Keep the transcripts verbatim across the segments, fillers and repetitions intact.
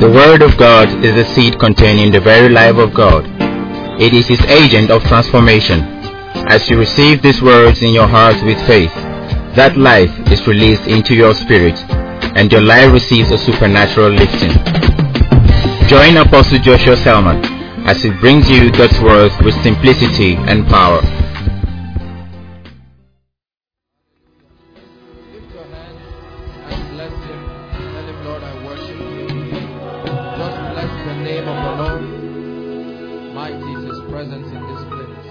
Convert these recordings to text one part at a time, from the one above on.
The Word of God is the seed containing the very life of God. It is His agent of transformation. As you receive these words in your heart with faith, that life is released into your spirit, and your life receives a supernatural lifting. Join Apostle Joshua Selman as he brings you God's Word with simplicity and power. Lift your hands and bless Him. Tell Him, Lord, I worship You. Just bless the name of the Lord. Mighty is His presence in this place.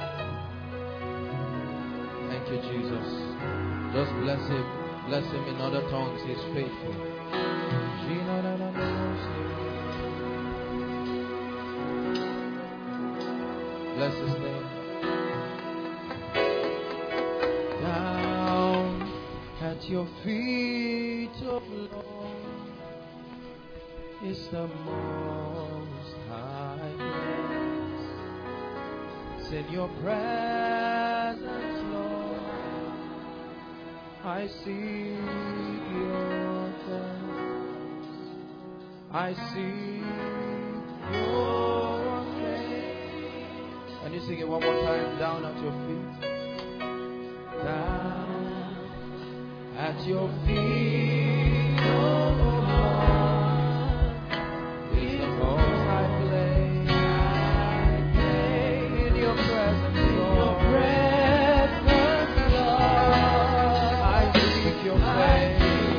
Thank you, Jesus. Just bless Him. Bless Him in other tongues. He's faithful. Bless His name. Down at Your feet, oh Lord, is the most high place. It's in Your presence, Lord, I see Your face. I see Your face. Can you sing it one more time? Down at Your feet. Down at Your feet, oh Lord, is the most high place. In Your presence, Lord. Your presence, Lord. I seek Your face.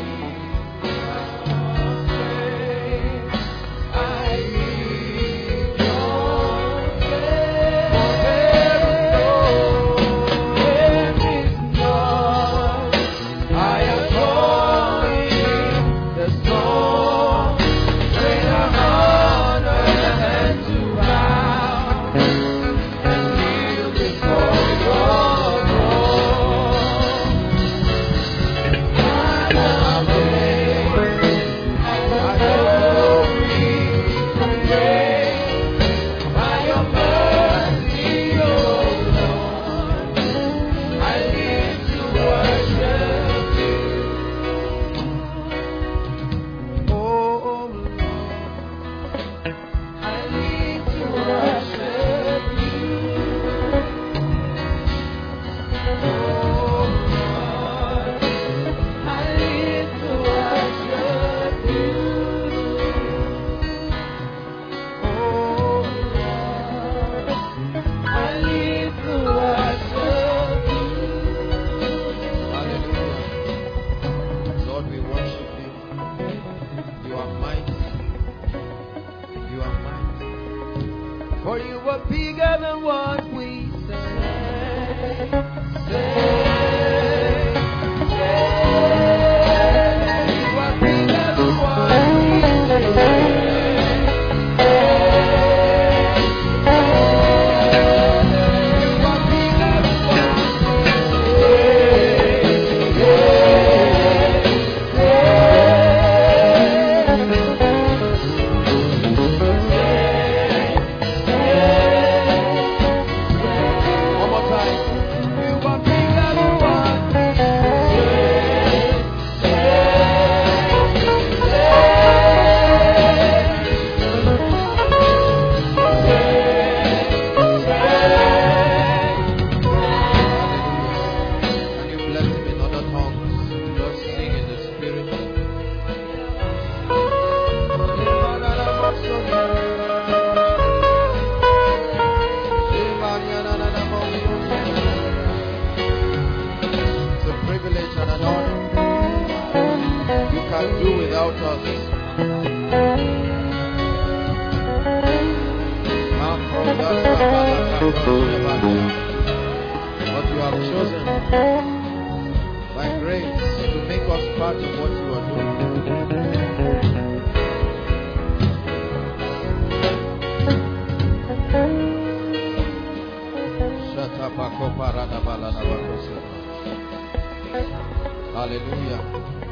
Hallelujah.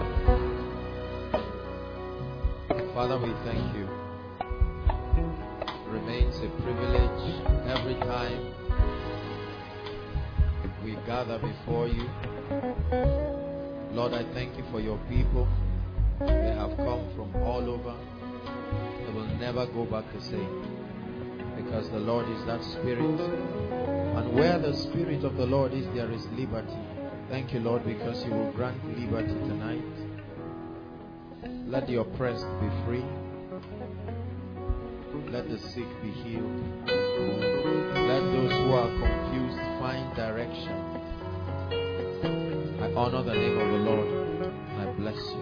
Father, we thank You. It remains a privilege every time we gather before You. Lord, I thank You for Your people. They have come from all over. they will never go back the same, because the Lord is that Spirit, and where the Spirit of the Lord is, there is liberty. Thank you, Lord, because you will grant liberty tonight. Let the oppressed be free. Let the sick be healed. Let those who are confused find direction. I honor the name of the Lord and I bless you.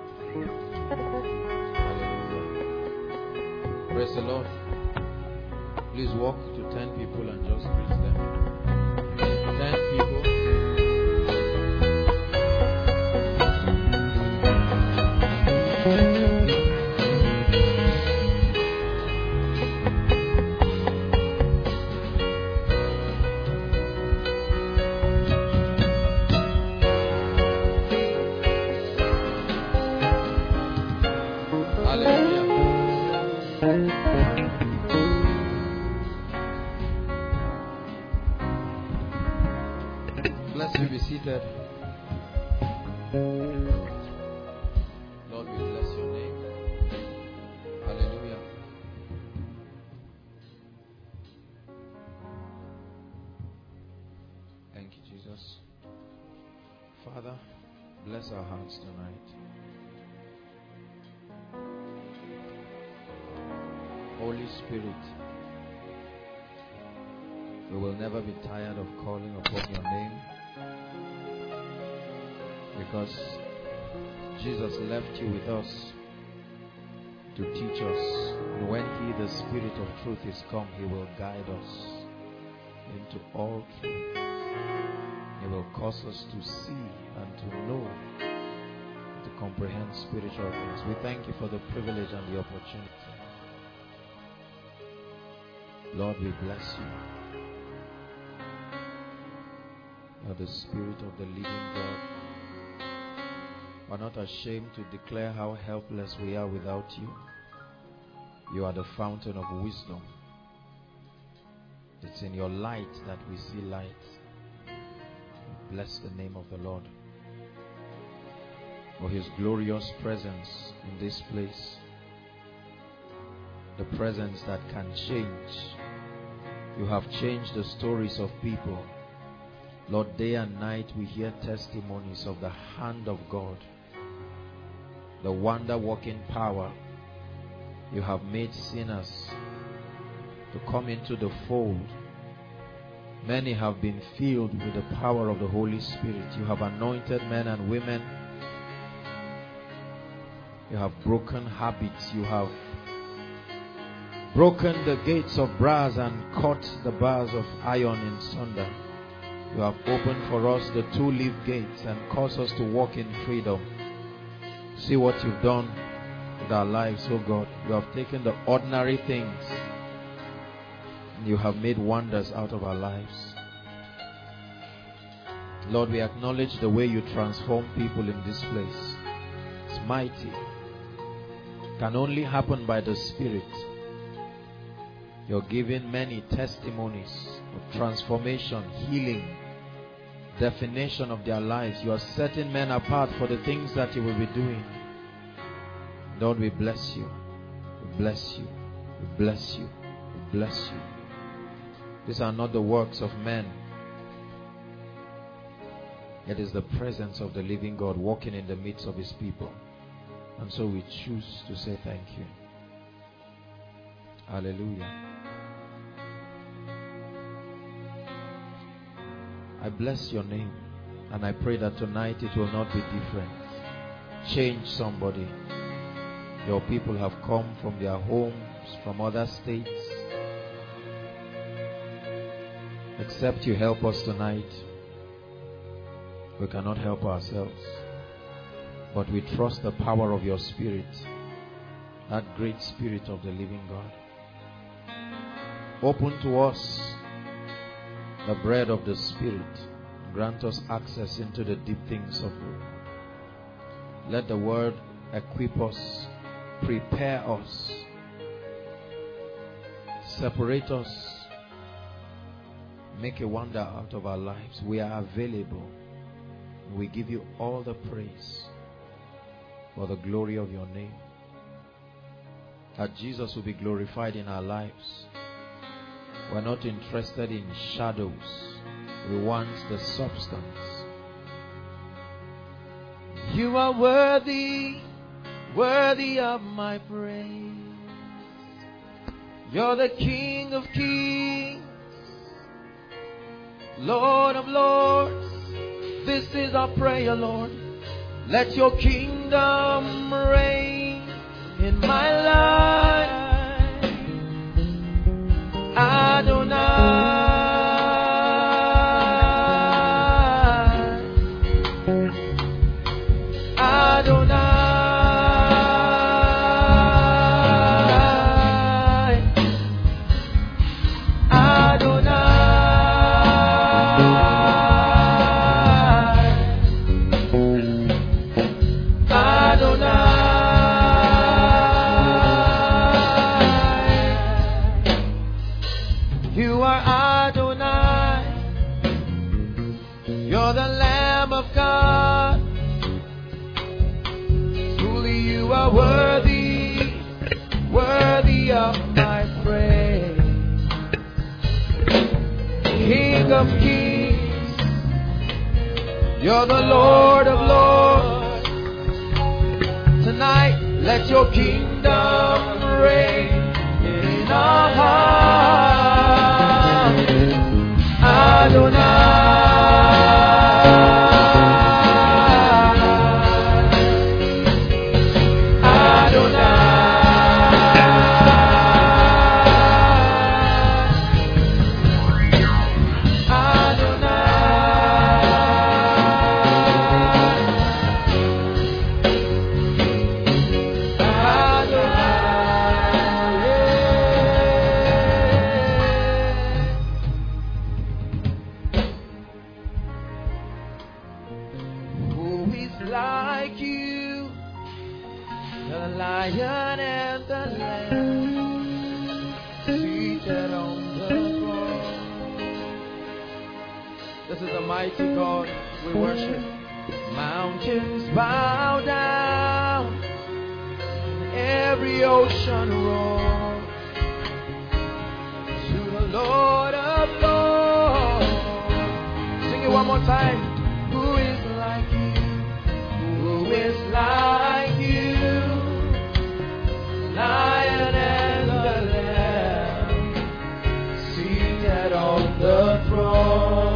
Hallelujah. Praise the Lord. Please walk to ten people and just greet them. Ten people. Seated. Lord, we bless your name. Hallelujah. Thank you, Jesus. Father, bless our hearts tonight. Holy Spirit, we will never be tired of calling upon your name, because Jesus left you with us to teach us. And when He, the Spirit of truth, is come, He will guide us into all truth. He will cause us to see and to know, to comprehend spiritual things. We thank you for the privilege and the opportunity. Lord, we bless you. You are the Spirit of the living God. We are not ashamed to declare how helpless we are without you. You are the fountain of wisdom. It's in your light that we see light. Bless the name of the Lord for His glorious presence in this place. The presence that can change. You have changed the stories of people. Lord, day and night we hear testimonies of the hand of God, the wonder-working power. You have made sinners to come into the fold. Many have been filled with the power of the Holy Spirit. You have anointed men and women. You have broken habits. You have broken the gates of brass and cut the bars of iron in sunder. You have opened for us the two-leaf gates and caused us to walk in freedom. See what you've done with our lives, oh God. You have taken the ordinary things and you have made wonders out of our lives. Lord, we acknowledge the way you transform people in this place. It's mighty. It can only happen by the Spirit. You're giving many testimonies of transformation, healing, definition of their lives. You are setting men apart for the things that you will be doing. Lord, we bless you. We bless you. We bless you. We bless you. These are not the works of men. It is the presence of the living God walking in the midst of His people. And so we choose to say thank you. Hallelujah. I bless your name and I pray that tonight it will not be different. Change somebody. Your people have come from their homes, from other states. Except you help us tonight, we cannot help ourselves. But we trust the power of your Spirit, that great Spirit of the living God. Open to us the bread of the Spirit. Grant us access into the deep things of God. Let the word equip us, prepare us, separate us, make a wonder out of our lives. We are available. We give you all the praise for the glory of your name. that Jesus will be glorified in our lives. We're not interested in shadows. We want the substance. You are worthy, worthy of my praise. You're the King of kings, Lord of lords. This is our prayer, Lord. Let your kingdom reign in my life. Adonai. Of kings, you're the Lord of lords. Tonight, let your kingdom reign in our hearts. Adonai. Mighty God, we worship. Mountains bow down, every ocean roars to the Lord of lords. Sing it one more time. Who is like you? Who is like you? Lion and the Lamb, seated on the throne.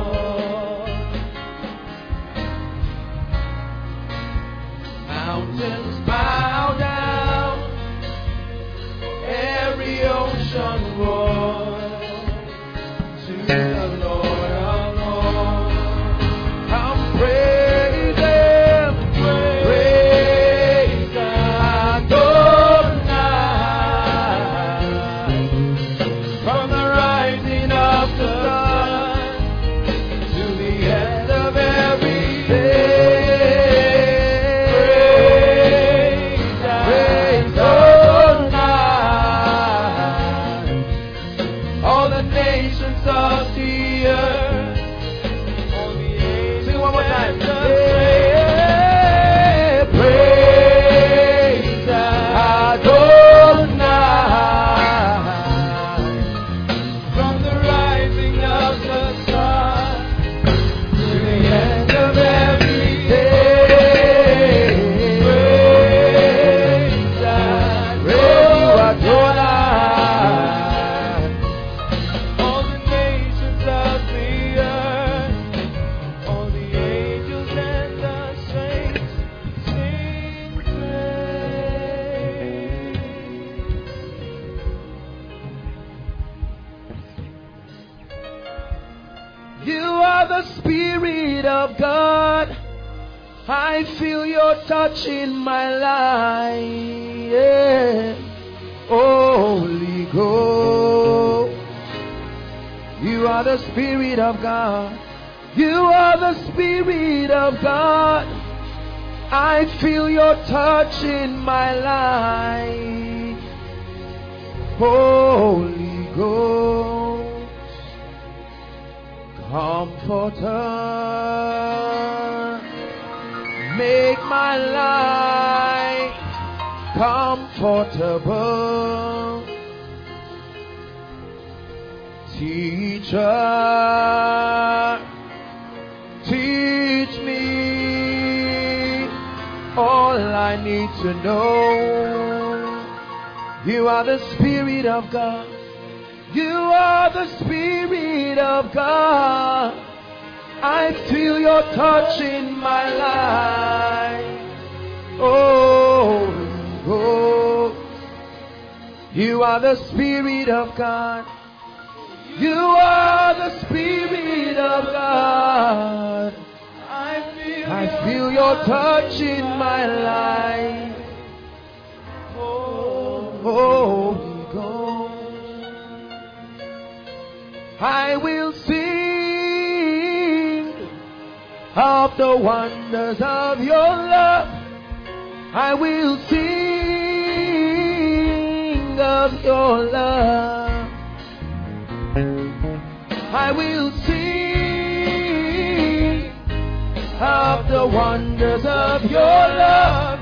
Mountains bow down, every ocean roars to the Lord of lords. Come praise Him, praise Adonai. From the rising of the sun to the end of every day. I feel your touch in my life, yeah. Holy Ghost, you are the Spirit of God. You are the Spirit of God. I feel your touch in my life. Holy Ghost, Comforter, make my life come comfortable teacher, teach me all I need to know. You are the Spirit of God. You are the Spirit of God. I feel your touch in my life. Oh, oh. You are the Spirit of God. You are the Spirit of God. I feel, I feel your touch in my life. Oh, Holy Ghost. I will sing of the wonders of your love. I will sing of your love. I will sing of the wonders of your love.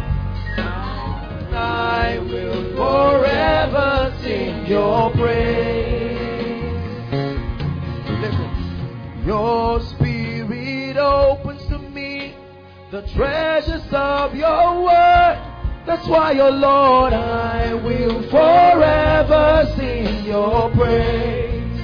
I will forever sing your praise. Listen. Your Spirit opens to me the treasures of your word. That's why, oh Lord, I will forever sing your praise.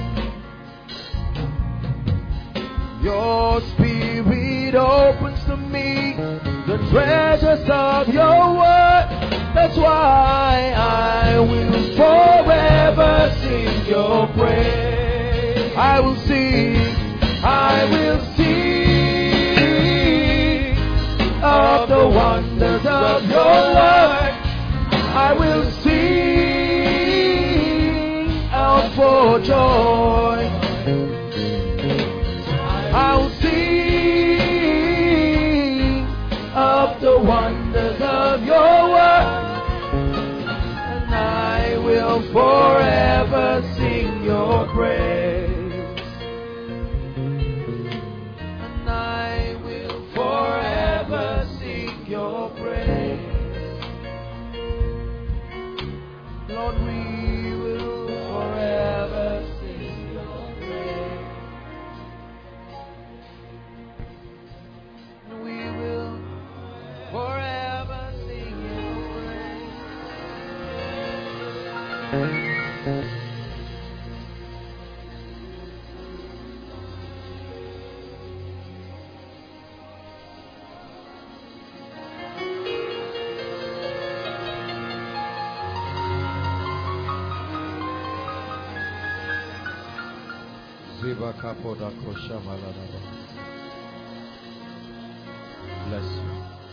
Your Spirit opens to me the treasures of your word. That's why I will forever sing your praise. I will sing, I will sing of the wonders of your love. I will sing out for joy. I'll sing of the wonders of your word, and I will forever sing your praise. And I will forever sing your praise. Lord, we will forever sing your praise. We will forever sing your praise. Bless you.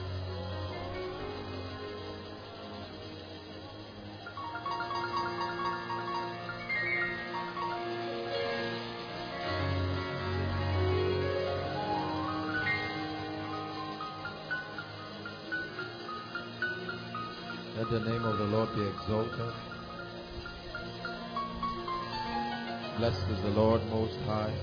Let the name of the Lord be exalted. Blessed is the Lord Most High.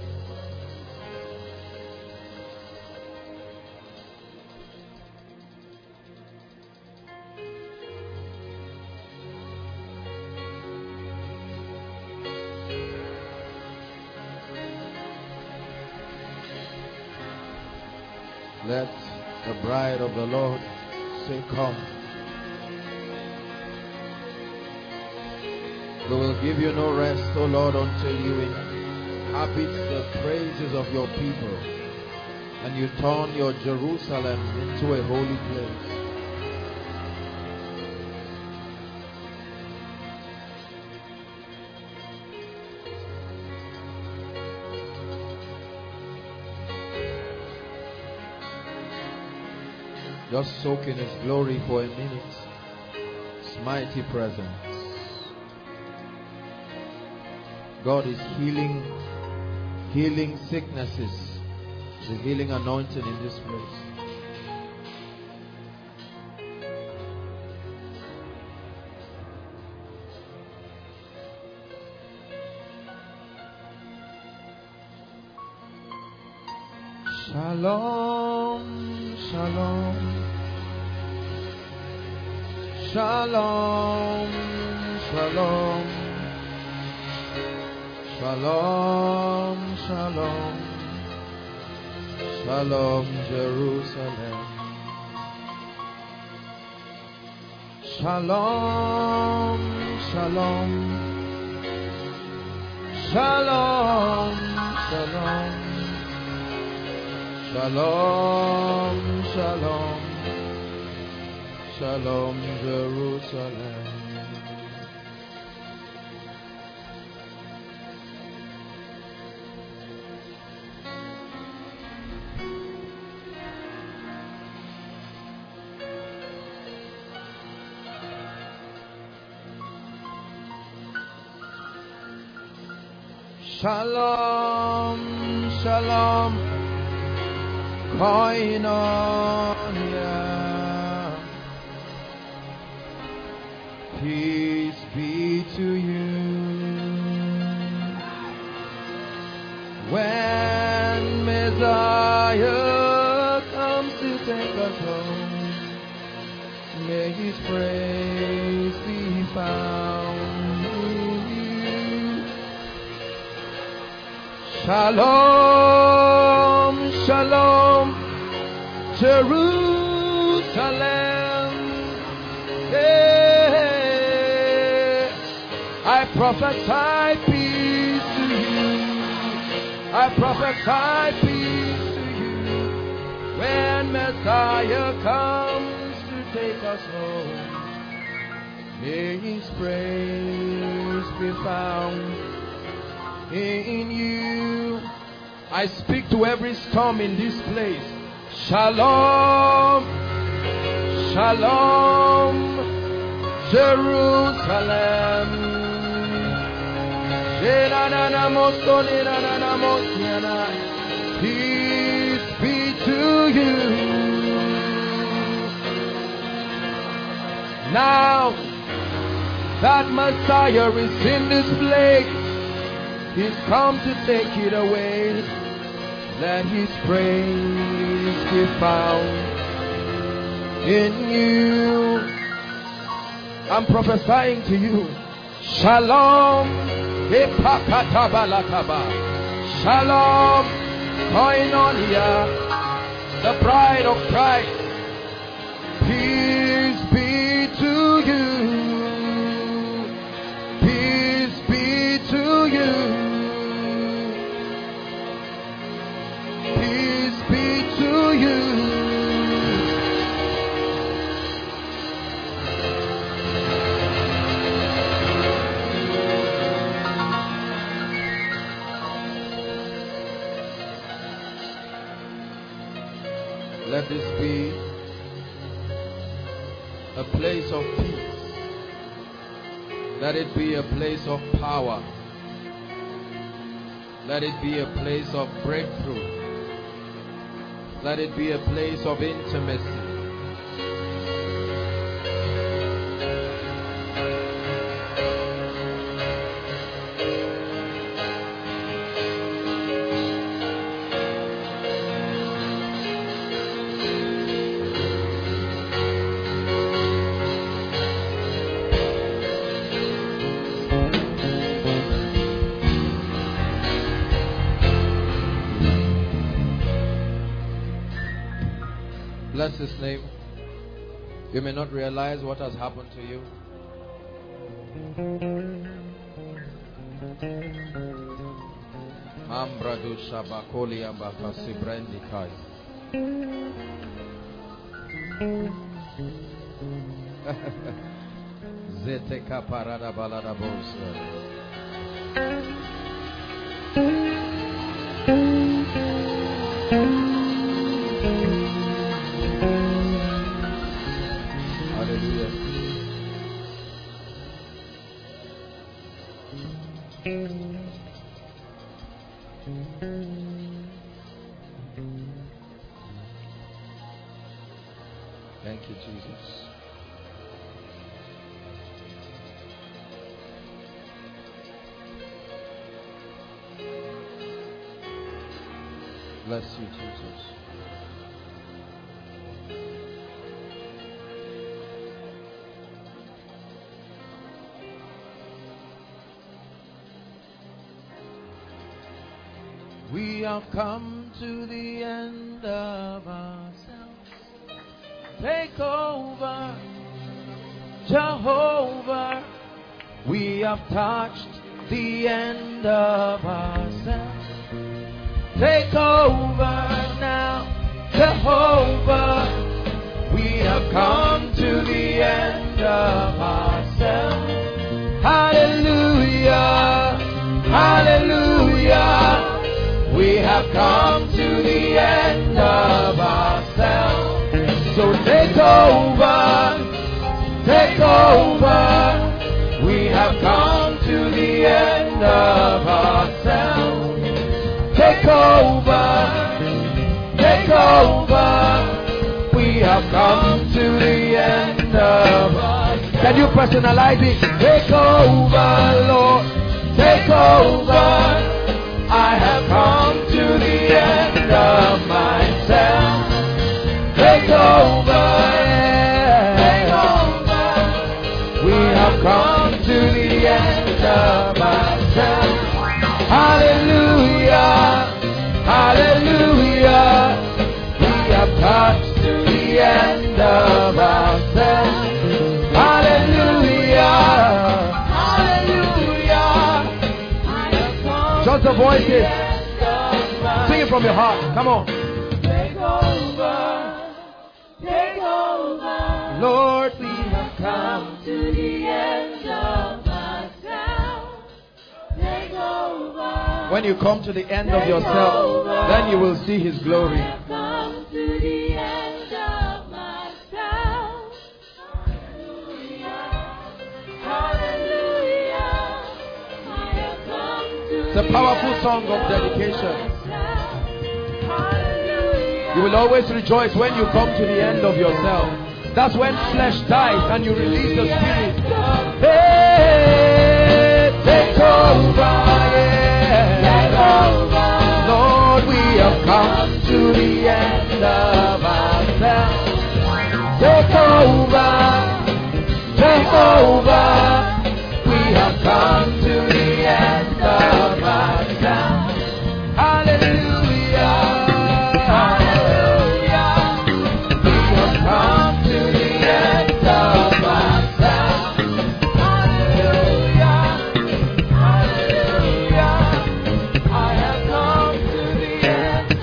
Let the bride of the Lord say, come. We will give you no rest, O Lord, until you inhabit the praises of your people and you turn your Jerusalem into a holy place. Just soak in His glory for a minute. His mighty presence. God is healing, healing sicknesses. The healing anointing in this place. Shalom, shalom. Shalom, shalom, shalom, shalom, shalom, Jerusalem. Shalom, shalom, shalom, shalom, shalom, shalom, shalom, Jerusalem. Shalom, shalom, koinonia. Peace be to you. When Messiah comes to take us home, may His praise be found. Shalom, shalom, Jerusalem. Yeah. I prophesy peace to you. I prophesy peace to you. When Messiah comes to take us home, may His praise be found in you. I speak to every storm in this place. Shalom, shalom, Jerusalem. Peace be to you. Now that Messiah is in this place, He's come to take it away. Let His praise be found in you. I'm prophesying to you. Shalom. Shalom. Koinonia. The bride of Christ. Peace be to you. Peace be to you. Peace be to you. Let this be a place of peace. Let it be a place of power. Let it be a place of breakthrough. Let it be a place of intimacy. Bless His name. You may not realize what has happened to you. Ambradu Shabakoli Ambakasi Brandikai. Zeteka Parada Balada Bosa. Hallelujah. Thank you, Jesus. Bless you, Jesus. have come to the end of ourselves. Take over, Jehovah. We have touched the end of ourselves. Take over now, Jehovah. We have come to the end of ourselves. Hallelujah, hallelujah. We have come to the end of ourselves. So take over, take over. We have come to the end of ourselves. Take over, take over. We have come to the end of ourselves. Can you personalize it? Take over, Lord. Take over. I have come to the end of myself. Take over, yeah. Take over. We have come to the end of myself. Hallelujah, hallelujah. We have touched to the end of ourselves. Hallelujah, hallelujah. Just the voices. Sing it from your heart. Come on. Take over, take over. Lord, we have come to the end of ourselves. Take over. When you come to the end of yourself, then you will see His glory. I have come to the end of myself. Hallelujah. I have come to It's a powerful song of dedication. You will always rejoice when you come to the end of yourself. That's when flesh dies and you release the spirit. Hey, take over, yeah. Take over. Lord, we have come to the end of ourselves. Take over, take over. We have come to the end of ourselves. Hallelujah, hallelujah. We have come to the end of ourselves. Hallelujah, hallelujah. I have come to the end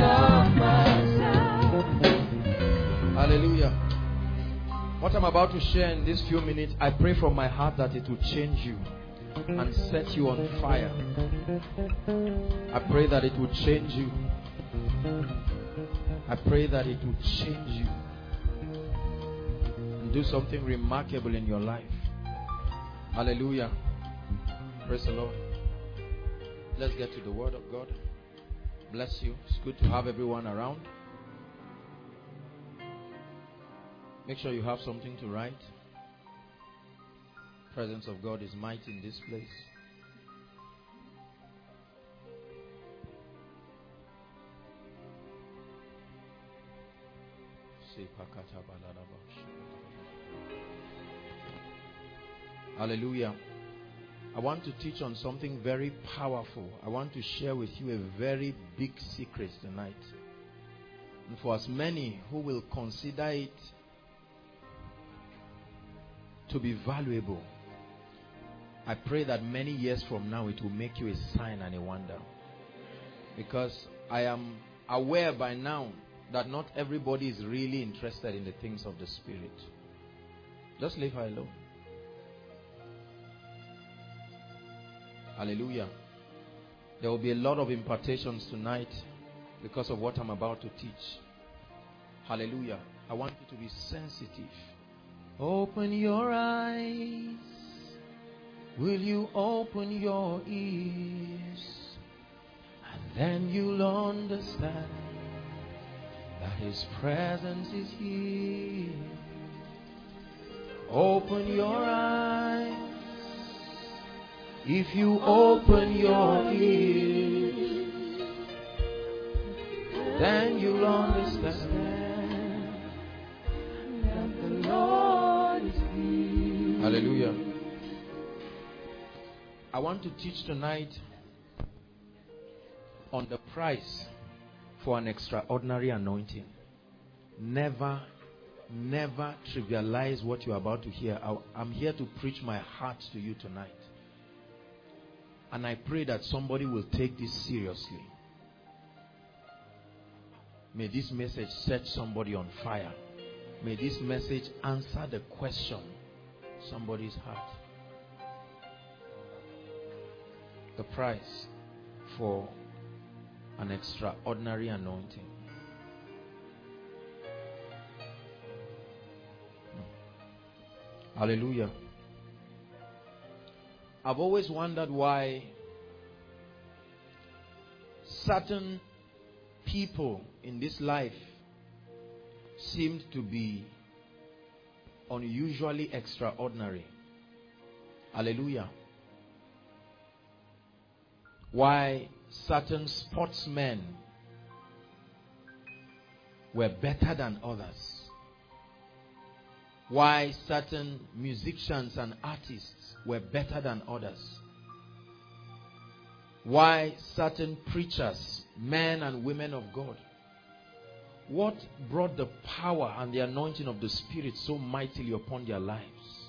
of myself. Hallelujah. What I'm about to share in these few minutes, I pray from my heart that it will change you and set you on fire. I pray that it will change you. I pray that it will change you and do something remarkable in your life. Hallelujah. Praise the Lord. Let's get to the Word of God. Bless you. It's good to have everyone around. Make sure you have something to write. The presence of God is mighty in this place. Hallelujah. I want to teach on something very powerful. I want to share with you a very big secret tonight. And for as many who will consider it to be valuable, I pray that many years from now it will make you a sign and a wonder. Because I am aware by now that not everybody is really interested in the things of the Spirit. Just leave her alone. Hallelujah. There will be a lot of impartations tonight because of what I'm about to teach. Hallelujah. I want you to be sensitive. Open your eyes. Will you open your ears? And then you'll understand that His presence is here. Open your eyes. If you open your ears, then you'll understand that the Lord is here. Hallelujah. I want to teach tonight on the price for an extraordinary anointing. Never, never trivialize what you're about to hear. I'm here to preach my heart to you tonight. And I pray that somebody will take this seriously. May this message set somebody on fire. May this message answer the question in somebody's heart. The price for an extraordinary anointing. Hallelujah. I've always wondered why certain people in this life seemed to be unusually extraordinary. Hallelujah. Why certain sportsmen were better than others. Why certain musicians and artists were better than others. Why certain preachers, men and women of God. What brought the power and the anointing of the Spirit so mightily upon their lives?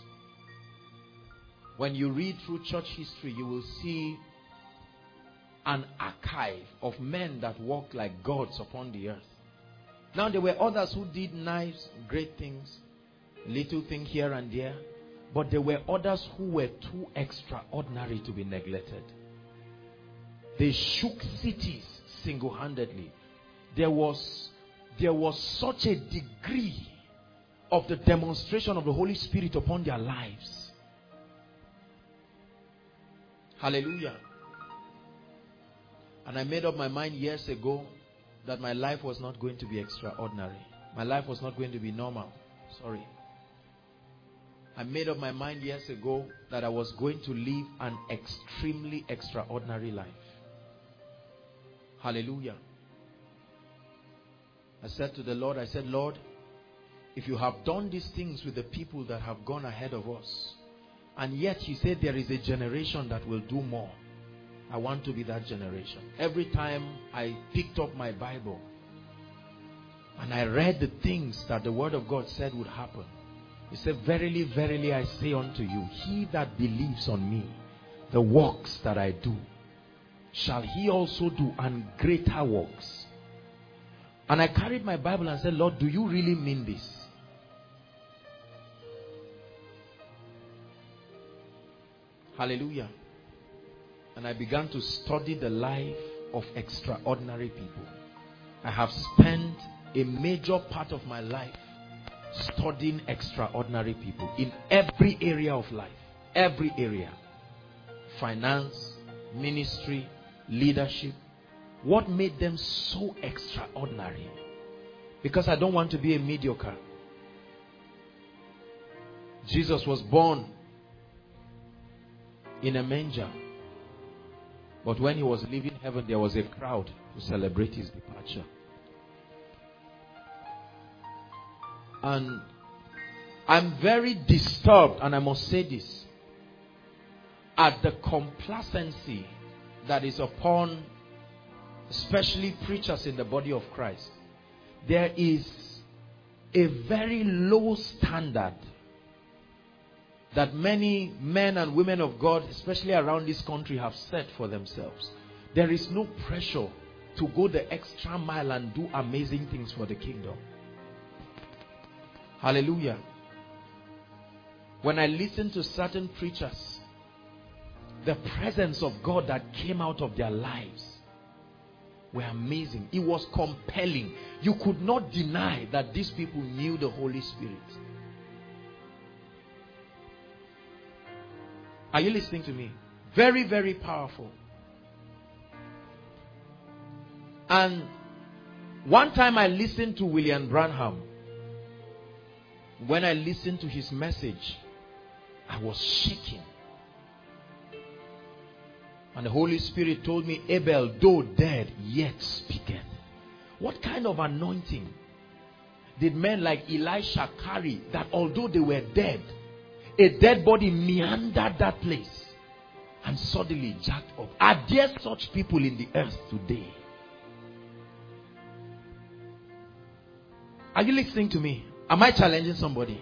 When you read through church history, you will see an archive of men that walked like gods upon the earth. Now there were others who did nice, great things, little thing here and there, but there were others who were too extraordinary to be neglected. They shook cities single-handedly. There was, there was such a degree of the demonstration of the Holy Spirit upon their lives. Hallelujah. And I made up my mind years ago that my life was not going to be extraordinary. My life was not going to be normal. Sorry. I made up my mind years ago that I was going to live an extremely extraordinary life. Hallelujah. I said to the Lord, I said, Lord, if you have done these things with the people that have gone ahead of us, and yet you said there is a generation that will do more, I want to be that generation. Every time I picked up my Bible and I read the things that the Word of God said would happen, He said, verily, verily, I say unto you, he that believes on me, the works that I do, shall he also do, and greater works. And I carried my Bible and said, Lord, do you really mean this? Hallelujah. And I began to study the life of extraordinary people. I have spent a major part of my life studying extraordinary people in every area of life. Every area. Finance, ministry, leadership. What made them so extraordinary? Because I don't want to be a mediocre. Jesus was born in a manger. But when he was leaving heaven, there was a crowd to celebrate his departure. And I'm very disturbed, and I must say this, at the complacency that is upon especially preachers in the body of Christ. There is a very low standard that many men and women of God, especially around this country, have set for themselves. There is no pressure to go the extra mile and do amazing things for the kingdom. Hallelujah. When I listen to certain preachers, the presence of God that came out of their lives were amazing. It was compelling. You could not deny that these people knew the Holy Spirit. Are you listening to me? Very, very powerful. And one time I listened to William Branham. When I listened to his message, I was shaking. And the Holy Spirit told me, Abel, though dead, yet speaketh. What kind of anointing did men like Elisha carry, that although they were dead, a dead body meandered that place and suddenly jacked up? Are there such people in the earth today? Are you listening to me? Am I challenging somebody?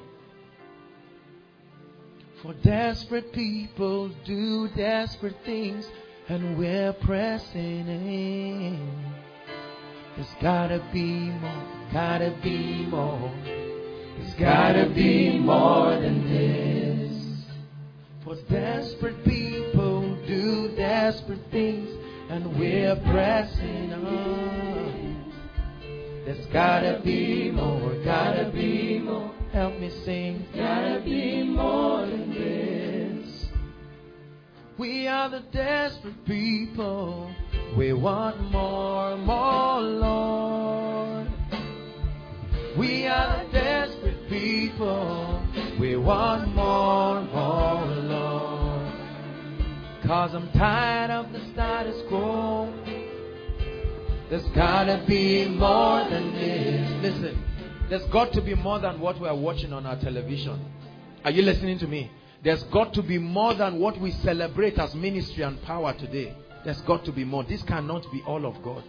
For desperate people do desperate things, and we're pressing in. There's gotta be more, gotta be more. There's gotta be more than this. For desperate people do desperate things, and we're pressing on. There's gotta be more, gotta be more. Help me sing. Gotta be more than this. We are the desperate people. We want more, more, Lord. We are the desperate people. We want more, more, Lord. Cause I'm tired of the status quo. There's gotta be more than this. Listen. There's got to be more than what we are watching on our television. Are you listening to me? There's got to be more than what we celebrate as ministry and power today. There's got to be more. This cannot be all of God.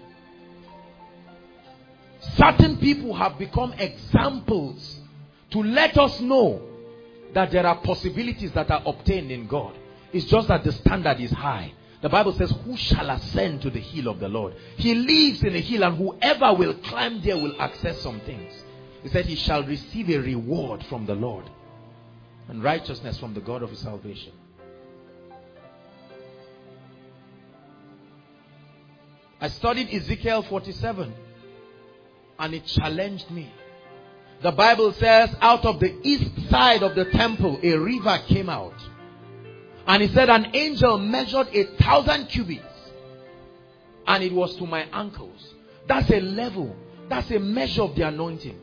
Certain people have become examples to let us know that there are possibilities that are obtained in God. It's just that the standard is high. The Bible says, who shall ascend to the hill of the Lord? He lives in a hill, and whoever will climb there will access some things. He said he shall receive a reward from the Lord and righteousness from the God of his salvation. I studied Ezekiel forty-seven and it challenged me. The Bible says out of the east side of the temple a river came out. And he said an angel measured a thousand cubits and it was to my ankles. That's a level. That's a measure of the anointing.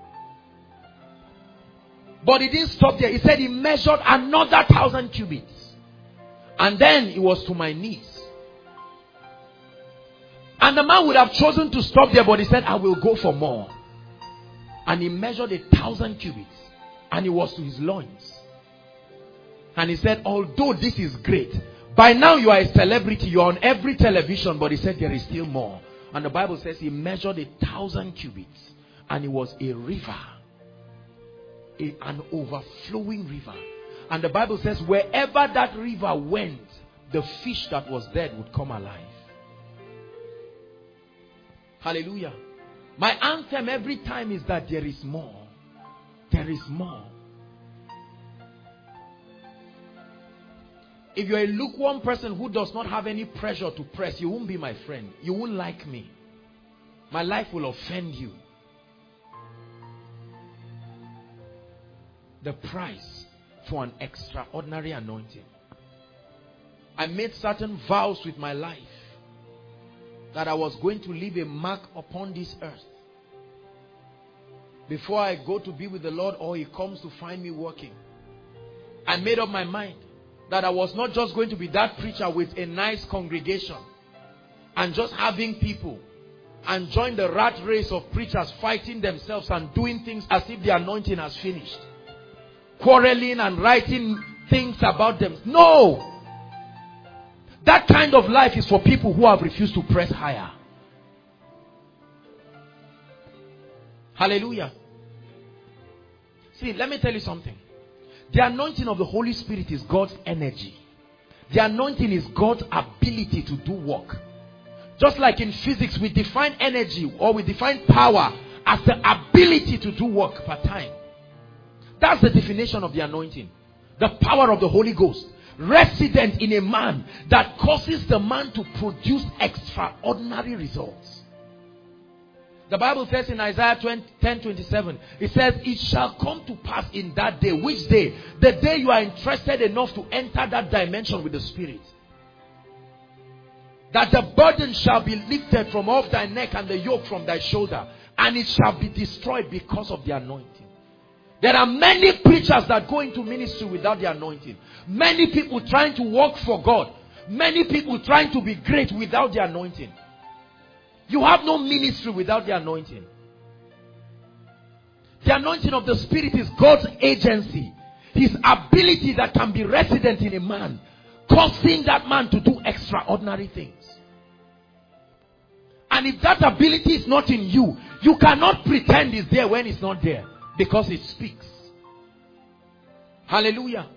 But he didn't stop there. He said he measured another thousand cubits. And then it was to my knees. And the man would have chosen to stop there, but he said, I will go for more. And he measured a thousand cubits. And it was to his loins. And he said, although this is great, by now you are a celebrity, you are on every television, but he said there is still more. And the Bible says he measured a thousand cubits. And it was a river. A, an overflowing river. And the Bible says wherever that river went, the fish that was dead would come alive. Hallelujah. My anthem every time is that there is more. There is more. If you're a lukewarm person who does not have any pressure to press, you won't be my friend. You won't like me. My life will offend you. The price for an extraordinary anointing. I made certain vows with my life that I was going to leave a mark upon this earth before I go to be with the Lord or he comes to find me working. I made up my mind that I was not just going to be that preacher with a nice congregation and just having people and join the rat race of preachers fighting themselves and doing things as if the anointing has finished. Quarreling and writing things about them. No! That kind of life is for people who have refused to press higher. Hallelujah. See, let me tell you something. The anointing of the Holy Spirit is God's energy. The anointing is God's ability to do work. Just like in physics, we define energy or we define power as the ability to do work per time. That's the definition of the anointing. The power of the Holy Ghost. Resident in a man that causes the man to produce extraordinary results. The Bible says in Isaiah ten twenty-seven, it says, it shall come to pass in that day. Which day? The day you are interested enough to enter that dimension with the Spirit. That the burden shall be lifted from off thy neck and the yoke from thy shoulder. And it shall be destroyed because of the anointing. There are many preachers that go into ministry without the anointing. Many people trying to work for God. Many people trying to be great without the anointing. You have no ministry without the anointing. The anointing of the Spirit is God's agency. His ability that can be resident in a man, causing that man to do extraordinary things. And if that ability is not in you, you cannot pretend it's there when it's not there, because it speaks. Hallelujah.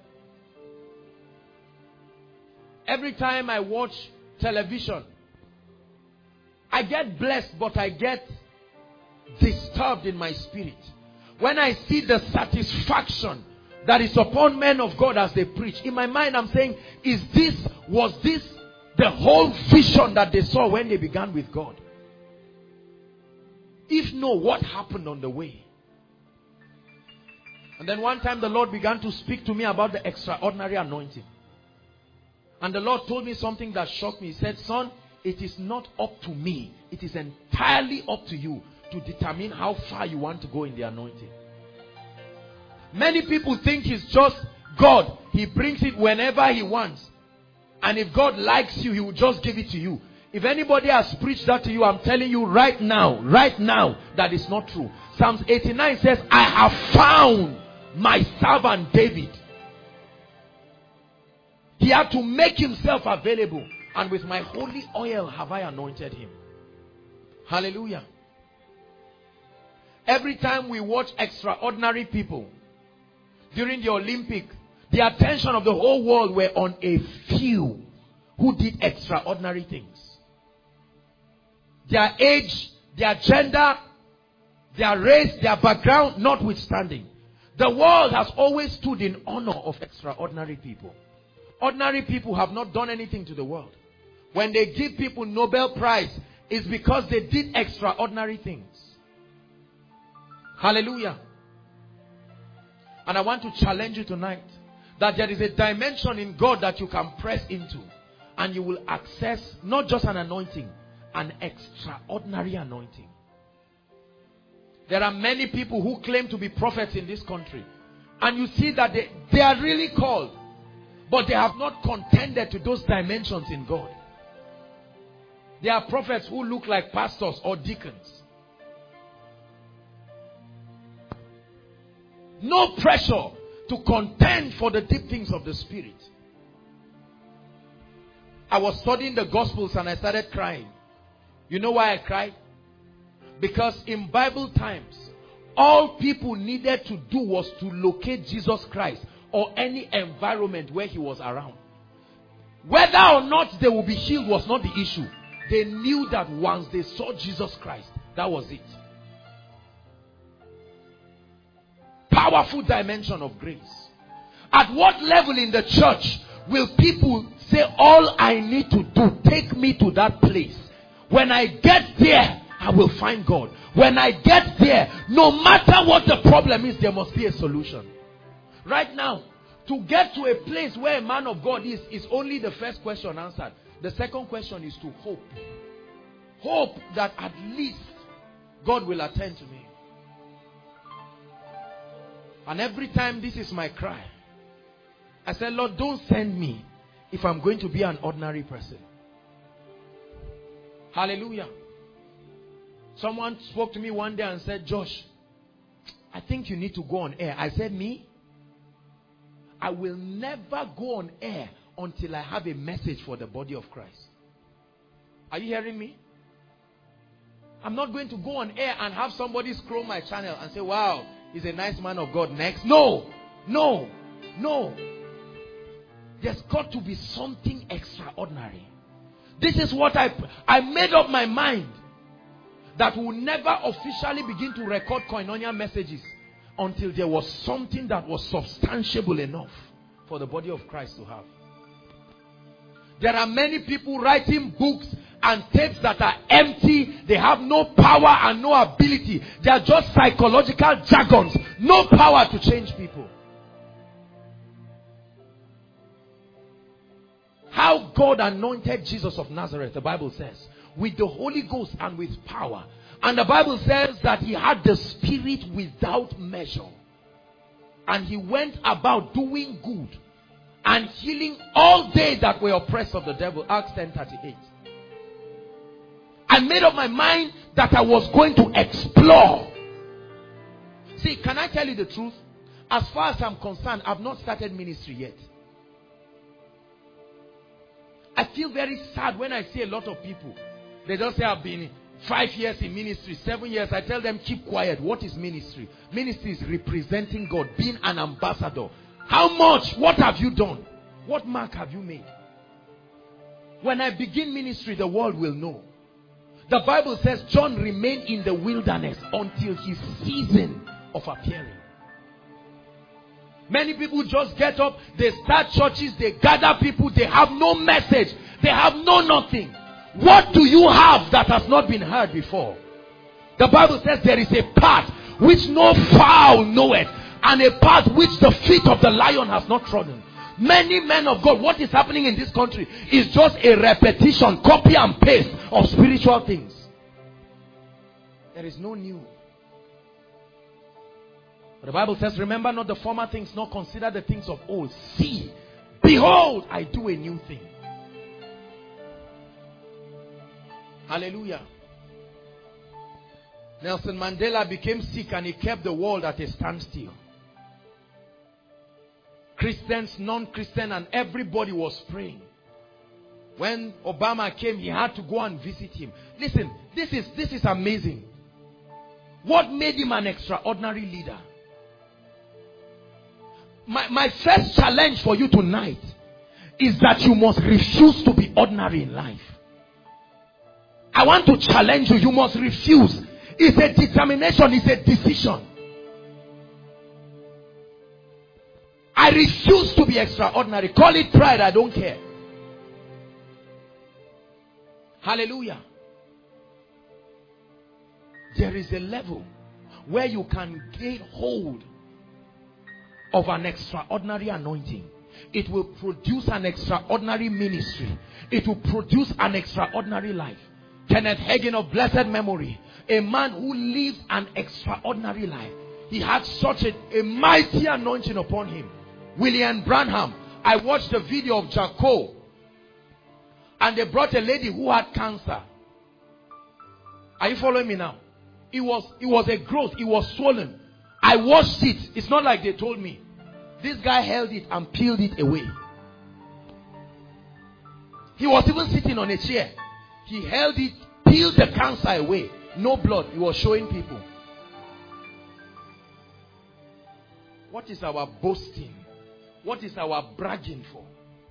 Every time I watch television, I get blessed, but I get disturbed in my spirit when I see the satisfaction that is upon men of God as they preach. In my mind, I'm saying, is this, was this the whole vision that they saw when they began with God? If no, what happened on the way? And then one time the Lord began to speak to me about the extraordinary anointing. And the Lord told me something that shocked me. He said, son, it is not up to me. It is entirely up to you to determine how far you want to go in the anointing. Many people think it's just God. He brings it whenever he wants. And if God likes you, he will just give it to you. If anybody has preached that to you, I'm telling you right now, right now, that is not true. Psalms eighty-nine says, I have found my servant David. He had to make himself available. And with my holy oil have I anointed him. Hallelujah. Every time we watch extraordinary people during the Olympic, the attention of the whole world were on a few who did extraordinary things. Their age, their gender, their race, their background notwithstanding. The world has always stood in honor of extraordinary people. Ordinary people have not done anything to the world. When they give people Nobel Prize, it's because they did extraordinary things. Hallelujah. And I want to challenge you tonight that there is a dimension in God that you can press into, and you will access not just an anointing, an extraordinary anointing. There are many people who claim to be prophets in this country, and you see that they, they are really called, but they have not contended to those dimensions in God. There are prophets who look like pastors or deacons. No pressure to contend for the deep things of the Spirit. I was studying the Gospels and I started crying. You know why I cried? Because in Bible times, all people needed to do was to locate Jesus Christ or any environment where he was around. Whether or not they would be healed was not the issue. They knew that once they saw Jesus Christ, that was it. Powerful dimension of grace. At what level in the church will people say, all I need to do, take me to that place? When I get there, I will find God. When I get there, no matter what the problem is, there must be a solution. Right now, to get to a place where a man of God is, is only the first question answered. The second question is to hope. Hope that at least God will attend to me. And every time this is my cry. I said, Lord, don't send me if I'm going to be an ordinary person. Hallelujah. Someone spoke to me one day and said, Josh, I think you need to go on air. I said, me? I will never go on air until I have a message for the body of Christ. Are you hearing me? I'm not going to go on air and have somebody scroll my channel and say, wow, he's a nice man of God next. No, no, no. There's got to be something extraordinary. This is what I, I made up my mind, that we'll never officially begin to record Koinonia messages until there was something that was substantiable enough for the body of Christ to have. There are many people writing books and tapes that are empty. They have no power and no ability. They are just psychological jargons. No power to change people. How God anointed Jesus of Nazareth, the Bible says, with the Holy Ghost and with power. And the Bible says that he had the Spirit without measure. And he went about doing good and healing all they that were oppressed of the devil. Acts ten thirty-eight. I made up my mind that I was going to explore. See, can I tell you the truth? As far as I'm concerned, I've not started ministry yet. I feel very sad when I see a lot of people. They just say, I've been five years in ministry, seven years. I tell them, keep quiet. What is ministry? Ministry is representing God, being an ambassador. How much? What have you done? What mark have you made? When I begin ministry, the world will know. The Bible says John remained in the wilderness until his season of appearing. Many people just get up, they start churches, they gather people, they have no message, they have no nothing. What do you have that has not been heard before? The Bible says there is a path which no fowl knoweth, and a path which the feet of the lion has not trodden. Many men of God, what is happening in this country is just a repetition, copy and paste of spiritual things. There is no new. But the Bible says, remember not the former things, nor consider the things of old. See, behold, I do a new thing. Hallelujah. Nelson Mandela became sick and he kept the world at a standstill. Christians, non-Christian, and everybody was praying. When Obama came, he had to go and visit him. Listen, this is, this is amazing. What made him an extraordinary leader? My, my first challenge for you tonight is that you must refuse to be ordinary in life. I want to challenge you. You must refuse. It's a determination. It's a decision. I refuse to be extraordinary. Call it pride. I don't care. Hallelujah. There is a level where you can gain hold of an extraordinary anointing. It will produce an extraordinary ministry. It will produce an extraordinary life. Kenneth Hagin of blessed memory, a man who lived an extraordinary life. He had such a, a mighty anointing upon him. William Branham. I watched the video of Jacko, and they brought a lady who had cancer. Are you following me now? It was, it was a growth. It was swollen. I watched it. It's not like they told me. This guy held it and peeled it away. He was even sitting on a chair. He held it, peeled the cancer away. No blood. He was showing people. What is our boasting? What is our bragging for?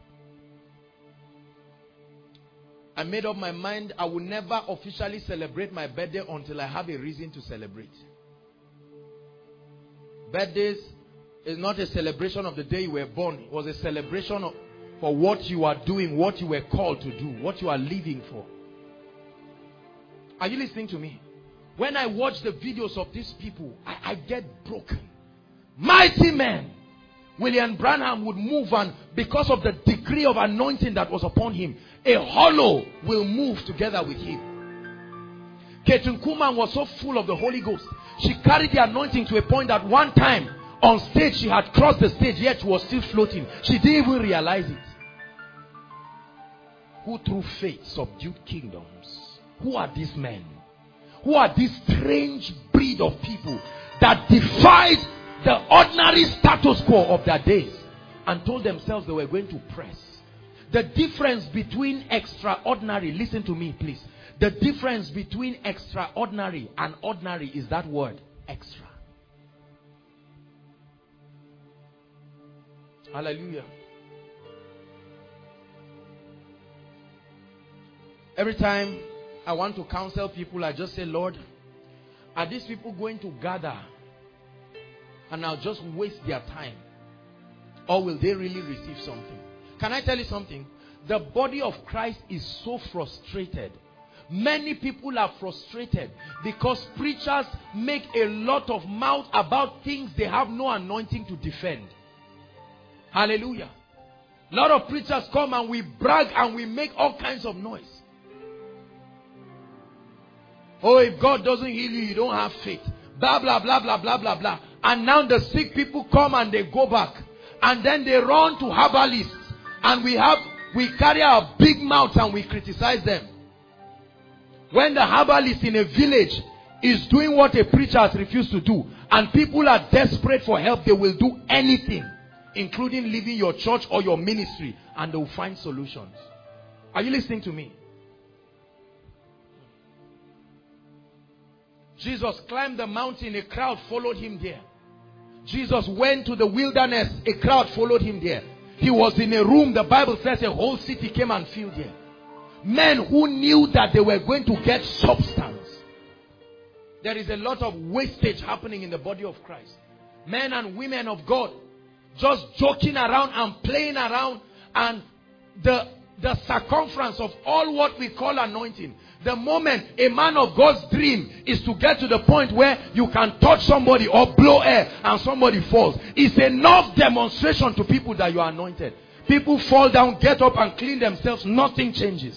I made up my mind I will never officially celebrate my birthday until I have a reason to celebrate. Birthdays is not a celebration of the day you were born. It was a celebration of, for what you are doing, what you were called to do, what you are living for. Are you listening to me? When I watch the videos of these people, I, I get broken. Mighty men. William Branham would move, and because of the degree of anointing that was upon him, a hollow will move together with him. Kathryn Kuhlman was so full of the Holy Ghost. She carried the anointing to a point that one time on stage she had crossed the stage, yet she was still floating. She didn't even realize it. Who through faith subdued kingdoms. Who are these men? Who are this strange breed of people that defied the ordinary status quo of their days and told themselves they were going to press? The difference between extraordinary, listen to me please. The difference between extraordinary and ordinary is that word, extra. Hallelujah. Every time I want to counsel people, I just say, Lord, are these people going to gather and I'll just waste their time? Or will they really receive something? Can I tell you something? The body of Christ is so frustrated. Many people are frustrated because preachers make a lot of mouth about things they have no anointing to defend. Hallelujah. A lot of preachers come and we brag and we make all kinds of noise. Oh, if God doesn't heal you, you don't have faith. Blah, blah, blah, blah, blah, blah, blah. And now the sick people come and they go back. And then they run to herbalists. And we have, we carry our big mouths and we criticize them. When the herbalist in a village is doing what a preacher has refused to do, and people are desperate for help, they will do anything, including leaving your church or your ministry, and they will find solutions. Are you listening to me? Jesus climbed the mountain, a crowd followed him there. Jesus went to the wilderness, a crowd followed him there. He was in a room, the Bible says a whole city came and filled there. Men who knew that they were going to get substance. There is a lot of wastage happening in the body of Christ. Men and women of God just joking around and playing around, and the, the circumference of all what we call anointing. The moment a man of God's dream is to get to the point where you can touch somebody or blow air and somebody falls. It's enough demonstration to people that you are anointed. People fall down, get up and clean themselves. Nothing changes.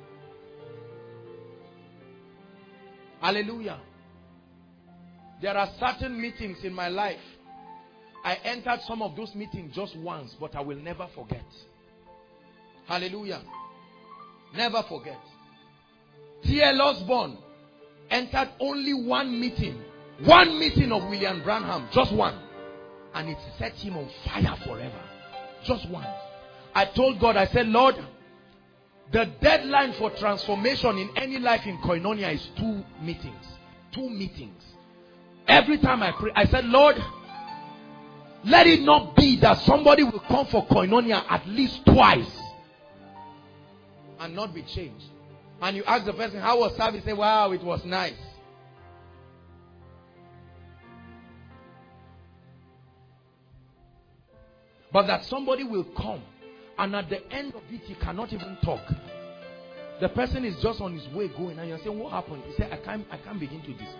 Hallelujah. There are certain meetings in my life. I entered some of those meetings just once, but I will never forget. Hallelujah. Never forget. T L Osborne entered only one meeting. One meeting of William Branham. Just one. And it set him on fire forever. Just one. I told God, I said, Lord, the deadline for transformation in any life in Koinonia is two meetings. Two meetings. Every time I pray, I said, Lord, let it not be that somebody will come for Koinonia at least twice and not be changed. And you ask the person, how was service? Say, wow, it was nice. But that somebody will come and at the end of it, he cannot even talk. The person is just on his way going and you're saying, what happened? He said, I can't, I can't begin to describe.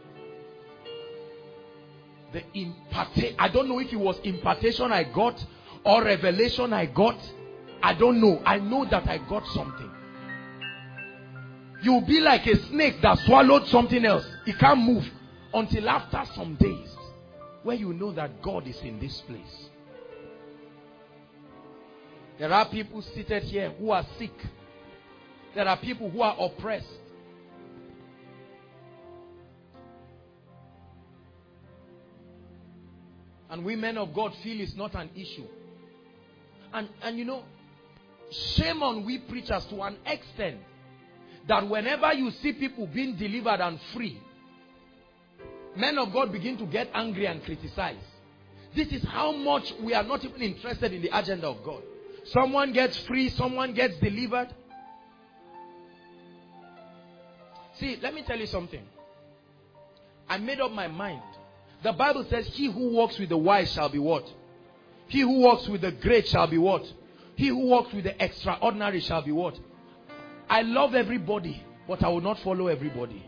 The impartation, I don't know if it was impartation I got or revelation I got. I don't know. I know that I got something. You'll be like a snake that swallowed something else. It can't move until after some days where you know that God is in this place. There are people seated here who are sick. There are people who are oppressed. And we men of God feel it's not an issue. And, and you know, shame on we preachers to an extent that whenever you see people being delivered and free, men of God begin to get angry and criticize. This is how much we are not even interested in the agenda of God. Someone gets free, someone gets delivered. See, let me tell you something. I made up my mind. The Bible says, he who walks with the wise shall be what? He who walks with the great shall be what? He who walks with the extraordinary shall be what? I love everybody, but I will not follow everybody.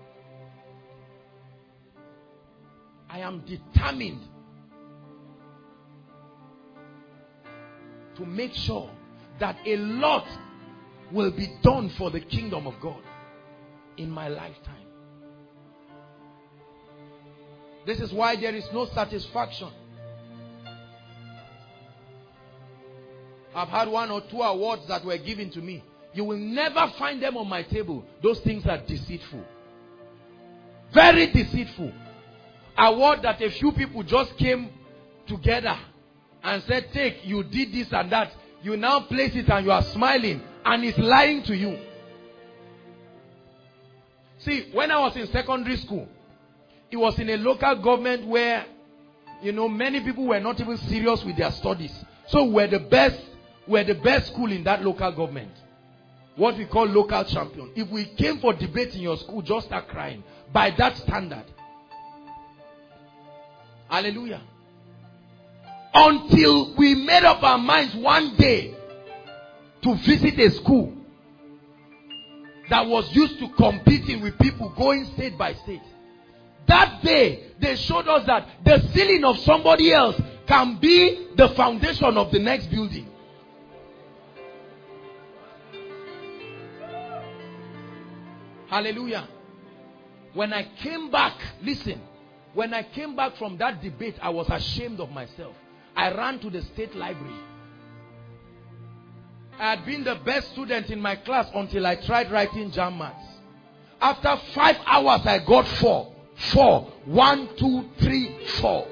I am determined to make sure that a lot will be done for the kingdom of God in my lifetime. This is why there is no satisfaction. I've had one or two awards that were given to me. You will never find them on my table. Those things are deceitful. Very deceitful. Award that a few people just came together and said, take, you did this and that. You now place it and you are smiling and it's lying to you. See, when I was in secondary school, it was in a local government where, you know, many people were not even serious with their studies. So we're the best, we're the best school in that local government. What we call local champion. If we came for debate in your school, just start crying. By that standard. Hallelujah. Until we made up our minds one day to visit a school that was used to competing with people going state by state. That day, they showed us that the ceiling of somebody else can be the foundation of the next building. Hallelujah. When I came back, listen, when I came back from that debate, I was ashamed of myself. I ran to the state library. I had been the best student in my class until I tried writing jam maths. After five hours, I got four. Four. One, two, three, four.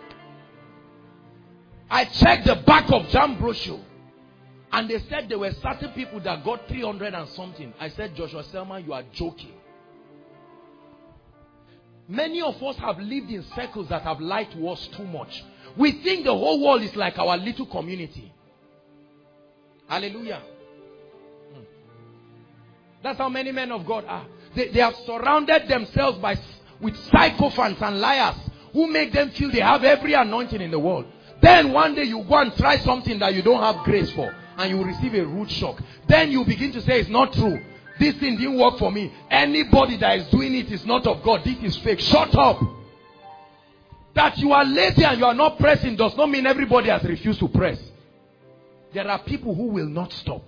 I checked the back of jam brochure. And they said there were certain people that got three hundred and something. I said, Joshua Selman, you are joking. Many of us have lived in circles that have lied to us too much. We think the whole world is like our little community. Hallelujah. Hmm. That's how many men of God are. They, they have surrounded themselves by, with sycophants and liars who make them feel they have every anointing in the world. Then one day you go and try something that you don't have grace for, and you will receive a rude shock. Then you begin to say, it's not true. This thing didn't work for me. Anybody that is doing it is not of God. This is fake. Shut up. That you are lazy and you are not pressing does not mean everybody has refused to press. There are people who will not stop.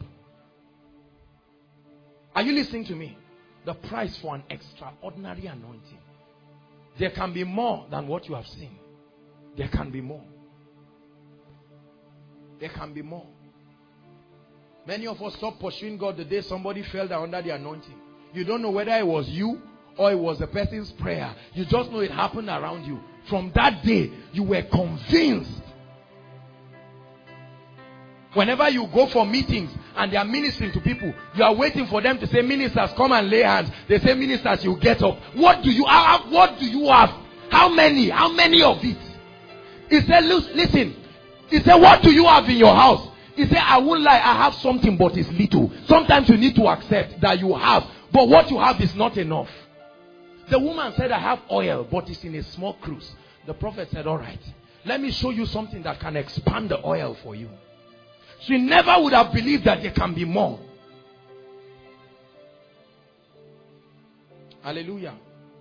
Are you listening to me? The price for an extraordinary anointing. There can be more than what you have seen. There can be more. There can be more. Many of us stopped pursuing God the day somebody fell down under the anointing. You don't know whether it was you or it was the person's prayer. You just know it happened around you. From that day, you were convinced. Whenever you go for meetings and they are ministering to people, you are waiting for them to say, ministers, come and lay hands. They say, ministers, you get up. What do you have? What do you have? How many? How many of it? He said, listen. He said, what do you have in your house? He said, I won't lie, I have something, but it's little. Sometimes you need to accept that you have, but what you have is not enough. The woman said, I have oil, but it's in a small cruse. The prophet said, all right, let me show you something that can expand the oil for you. She never would have believed that there can be more. Hallelujah.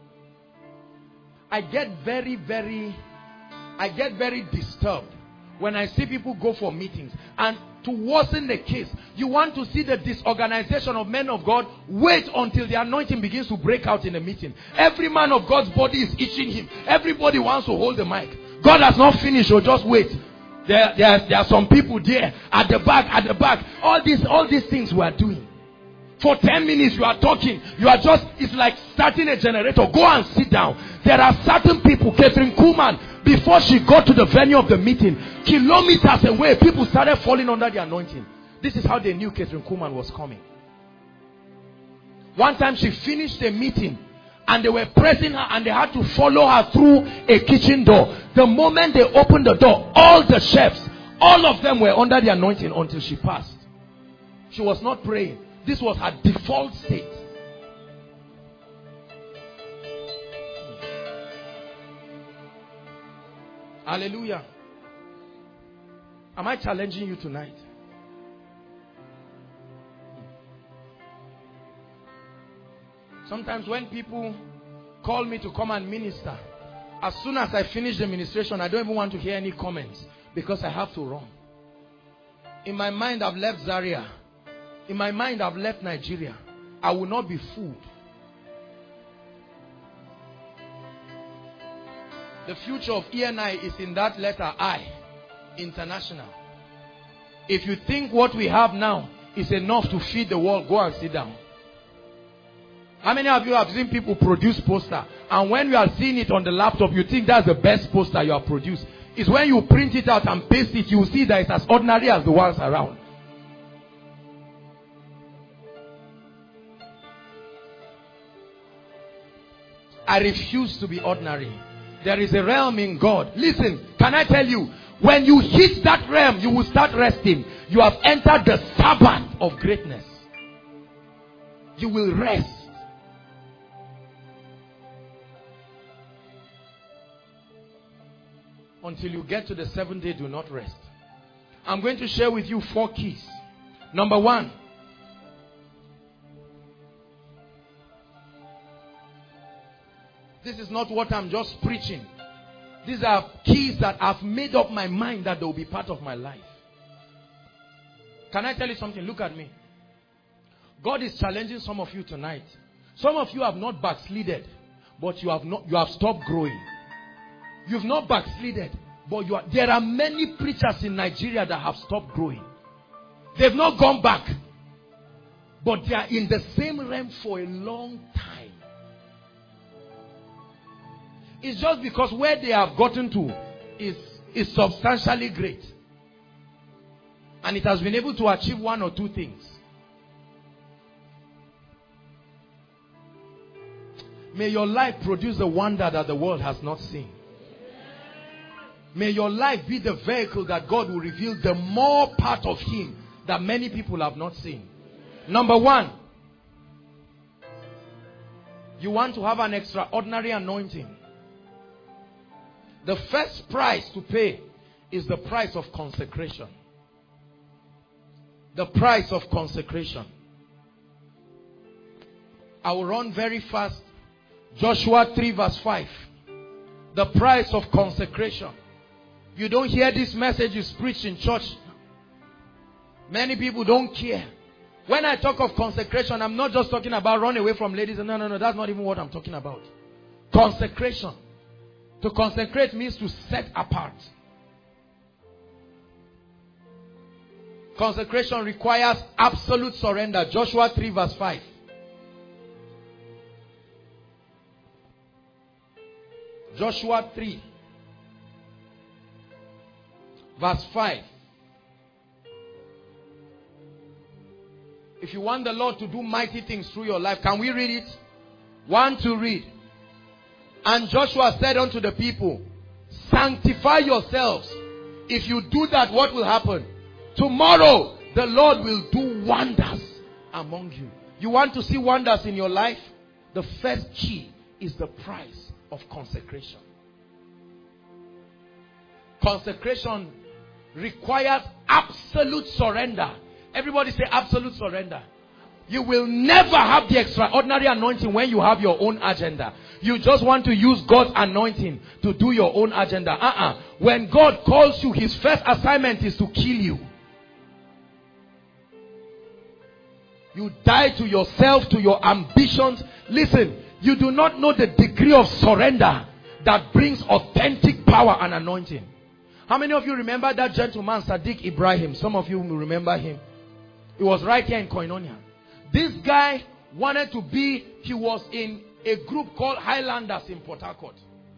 I get very, very, I get very disturbed when I see people go for meetings, and to worsen the case, you want to see the disorganization of men of God. Wait until the anointing begins to break out in a meeting. Every man of God's body is itching him. Everybody wants to hold the mic. God has not finished, so just wait. There, there, there are some people there at the back, at the back. All these, all these things we are doing. For ten minutes you are talking. You are just, it's like starting a generator. Go and sit down. There are certain people, Catherine Kuhlman, before she got to the venue of the meeting, kilometers away, people started falling under the anointing. This is how they knew Catherine Kuhlman was coming. One time she finished the meeting and they were pressing her and they had to follow her through a kitchen door. The moment they opened the door, all the chefs, all of them were under the anointing until she passed. She was not praying. This was her default state. Hallelujah. Am I challenging you tonight? Sometimes when people call me to come and minister, as soon as I finish the ministration, I don't even want to hear any comments because I have to run. In my mind, I've left Zaria. In my mind, I've left Nigeria. I will not be fooled. The future of E N I is in that letter I, international. If you think what we have now is enough to feed the world, go and sit down. How many of you have seen people produce poster, and when you are seeing it on the laptop, you think that's the best poster you have produced? It's when you print it out and paste it, you will see that it's as ordinary as the ones around. I refuse to be ordinary. There is a realm in God. Listen, can I tell you, when you hit that realm, you will start resting. You have entered the Sabbath of greatness. You will rest. Until you get to the seventh day, do not rest. I'm going to share with you four keys. Number one, this is not what I'm just preaching. These are keys that I've made up my mind that they will be part of my life. Can I tell you something? Look at me. God is challenging some of you tonight. Some of you have not backslided, but you have not you have stopped growing. You've not backslided, but you are, there are many preachers in Nigeria that have stopped growing. They've not gone back, but they are in the same realm for a long time. It's just because where they have gotten to is, is substantially great. And it has been able to achieve one or two things. May your life produce the wonder that the world has not seen. May your life be the vehicle that God will reveal the more part of Him that many people have not seen. Number one, you want to have an extraordinary anointing. The first price to pay is the price of consecration. The price of consecration. I will run very fast. Joshua three verse five. The price of consecration. You don't hear this message is preached in church. Many people don't care. When I talk of consecration, I'm not just talking about run away from ladies. No, no, no. That's not even what I'm talking about. Consecration. To consecrate means to set apart. Consecration requires absolute surrender. Joshua three verse five. Joshua three verse five. If you want the Lord to do mighty things through your life, can we read it? One to read. And Joshua said unto the people, sanctify yourselves. If you do that, what will happen? Tomorrow, the Lord will do wonders among you. You want to see wonders in your life? The first key is the price of consecration. Consecration requires absolute surrender. Everybody say absolute surrender. You will never have the extraordinary anointing when you have your own agenda. You just want to use God's anointing to do your own agenda. Uh-uh. When God calls you, His first assignment is to kill you. You die to yourself, to your ambitions. Listen, you do not know the degree of surrender that brings authentic power and anointing. How many of you remember that gentleman, Sadiq Ibrahim? Some of you will remember him. He was right here in Koinonia. This guy wanted to be, he was in a group called Highlanders in Port Harcourt.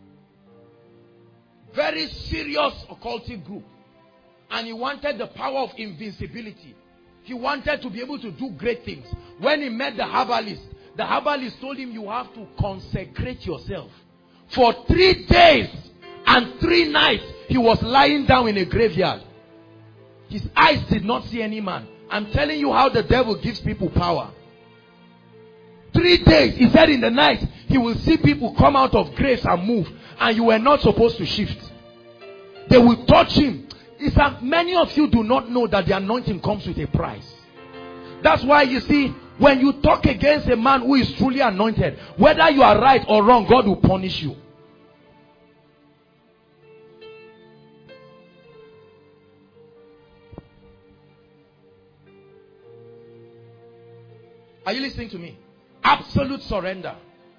Very serious occultic group. And he wanted the power of invincibility. He wanted to be able to do great things. When he met the herbalist, the herbalist told him, you have to consecrate yourself. For three days and three nights, he was lying down in a graveyard. His eyes did not see any man. I'm telling you how the devil gives people power. Three days, he said in the night, he will see people come out of graves and move. And you were not supposed to shift. They will touch him. It's that many of you do not know that the anointing comes with a price. That's why you see, when you talk against a man who is truly anointed, whether you are right or wrong, God will punish you. Are you listening to me? Absolute surrender.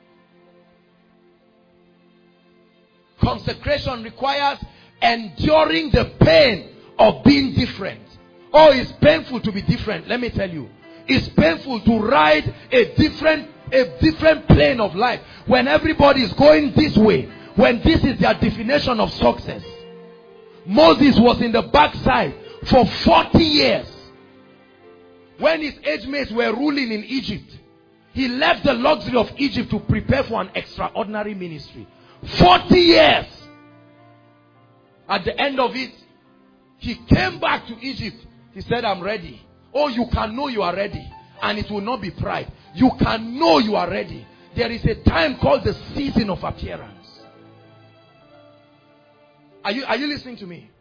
Consecration requires enduring the pain of being different. Oh, it's painful to be different. Let me tell you. It's painful to ride a different, a different plane of life. When everybody is going this way. When this is their definition of success. Moses was in the backside for forty years. When his age mates were ruling in Egypt, he left the luxury of Egypt to prepare for an extraordinary ministry. forty years. At the end of it, he came back to Egypt. He said, I'm ready. Oh, you can know you are ready. And it will not be pride. You can know you are ready. There is a time called the season of appearance. Are you, are you listening to me?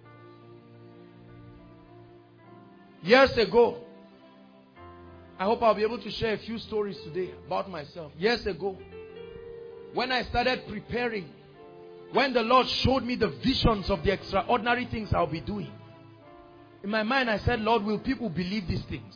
Years ago, I hope I'll be able to share a few stories today about myself. Years ago, when I started preparing, when the Lord showed me the visions of the extraordinary things I'll be doing, in my mind I said, Lord, will people believe these things?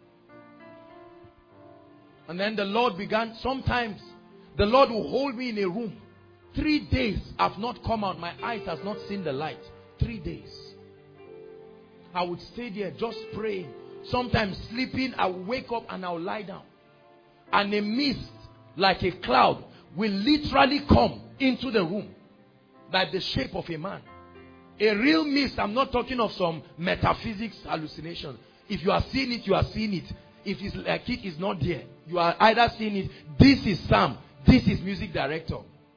And then the Lord began, sometimes the Lord will hold me in a room. Three days I've not come out. My eyes has not seen the light. Three days. I would stay there just praying. Sometimes sleeping, I will wake up and I will lie down. And a mist, like a cloud, will literally come into the room. Like the shape of a man. A real mist, I'm not talking of some metaphysics hallucination. If you are seeing it, you are seeing it. If it's like it is not there, you are either seeing it. This is Sam. This is music director.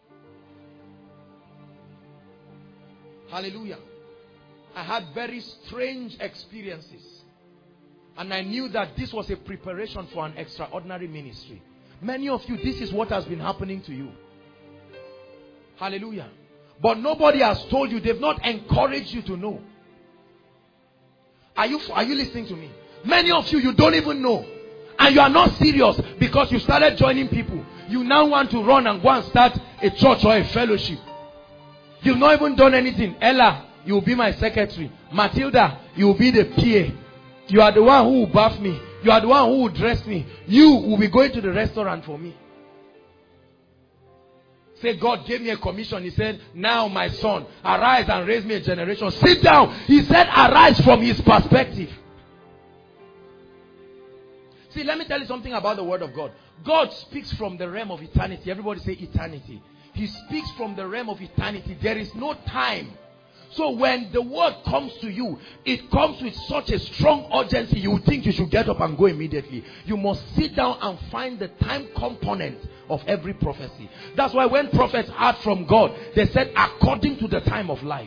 Hallelujah. I had very strange experiences. And I knew that this was a preparation for an extraordinary ministry. Many of you, this is what has been happening to you. Hallelujah. But nobody has told you. They've not encouraged you to know. Are you, are you listening to me? Many of you, you don't even know. And you are not serious because you started joining people. You now want to run and go and start a church or a fellowship. You've not even done anything. Ella, you will be my secretary. Matilda, you will be the P A. You are the one who will bath me. You are the one who will dress me. You will be going to the restaurant for me. Say, God gave me a commission. He said, now my son, arise and raise me a generation. Sit down. He said, arise from his perspective. See, let me tell you something about the word of God. God speaks from the realm of eternity. Everybody say eternity. He speaks from the realm of eternity. There is no time. So when the word comes to you, it comes with such a strong urgency, you think you should get up and go immediately. You must sit down and find the time component of every prophecy. That's why when prophets heard from God, they said according to the time of life.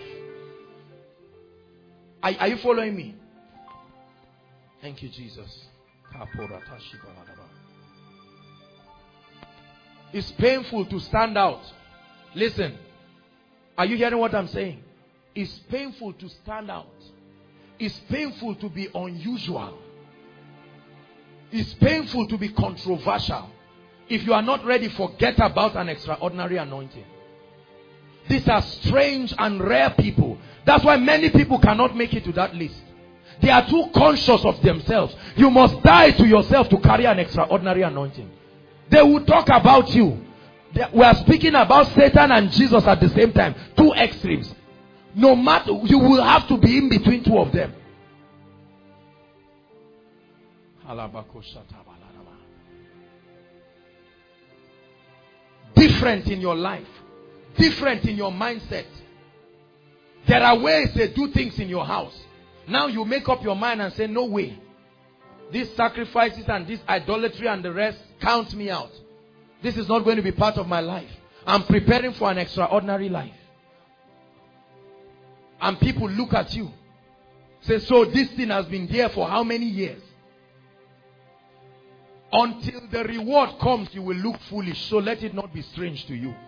Are, are you following me? Thank you, Jesus. It's painful to stand out. Listen, are you hearing what I'm saying? It's painful to stand out. It's painful to be unusual. It's painful to be controversial. If you are not ready, forget about an extraordinary anointing. These are strange and rare people. That's why many people cannot make it to that list. They are too conscious of themselves. You must die to yourself to carry an extraordinary anointing. They will talk about you. They, we are speaking about Satan and Jesus at the same time. Two extremes. No matter, you will have to be in between two of them. Different in your life. Different in your mindset. There are ways they do things in your house. Now you make up your mind and say, no way. These sacrifices and this idolatry and the rest, count me out. This is not going to be part of my life. I'm preparing for an extraordinary life. And people look at you. Say, so this thing has been there for how many years? Until the reward comes, you will look foolish. So let it not be strange to you.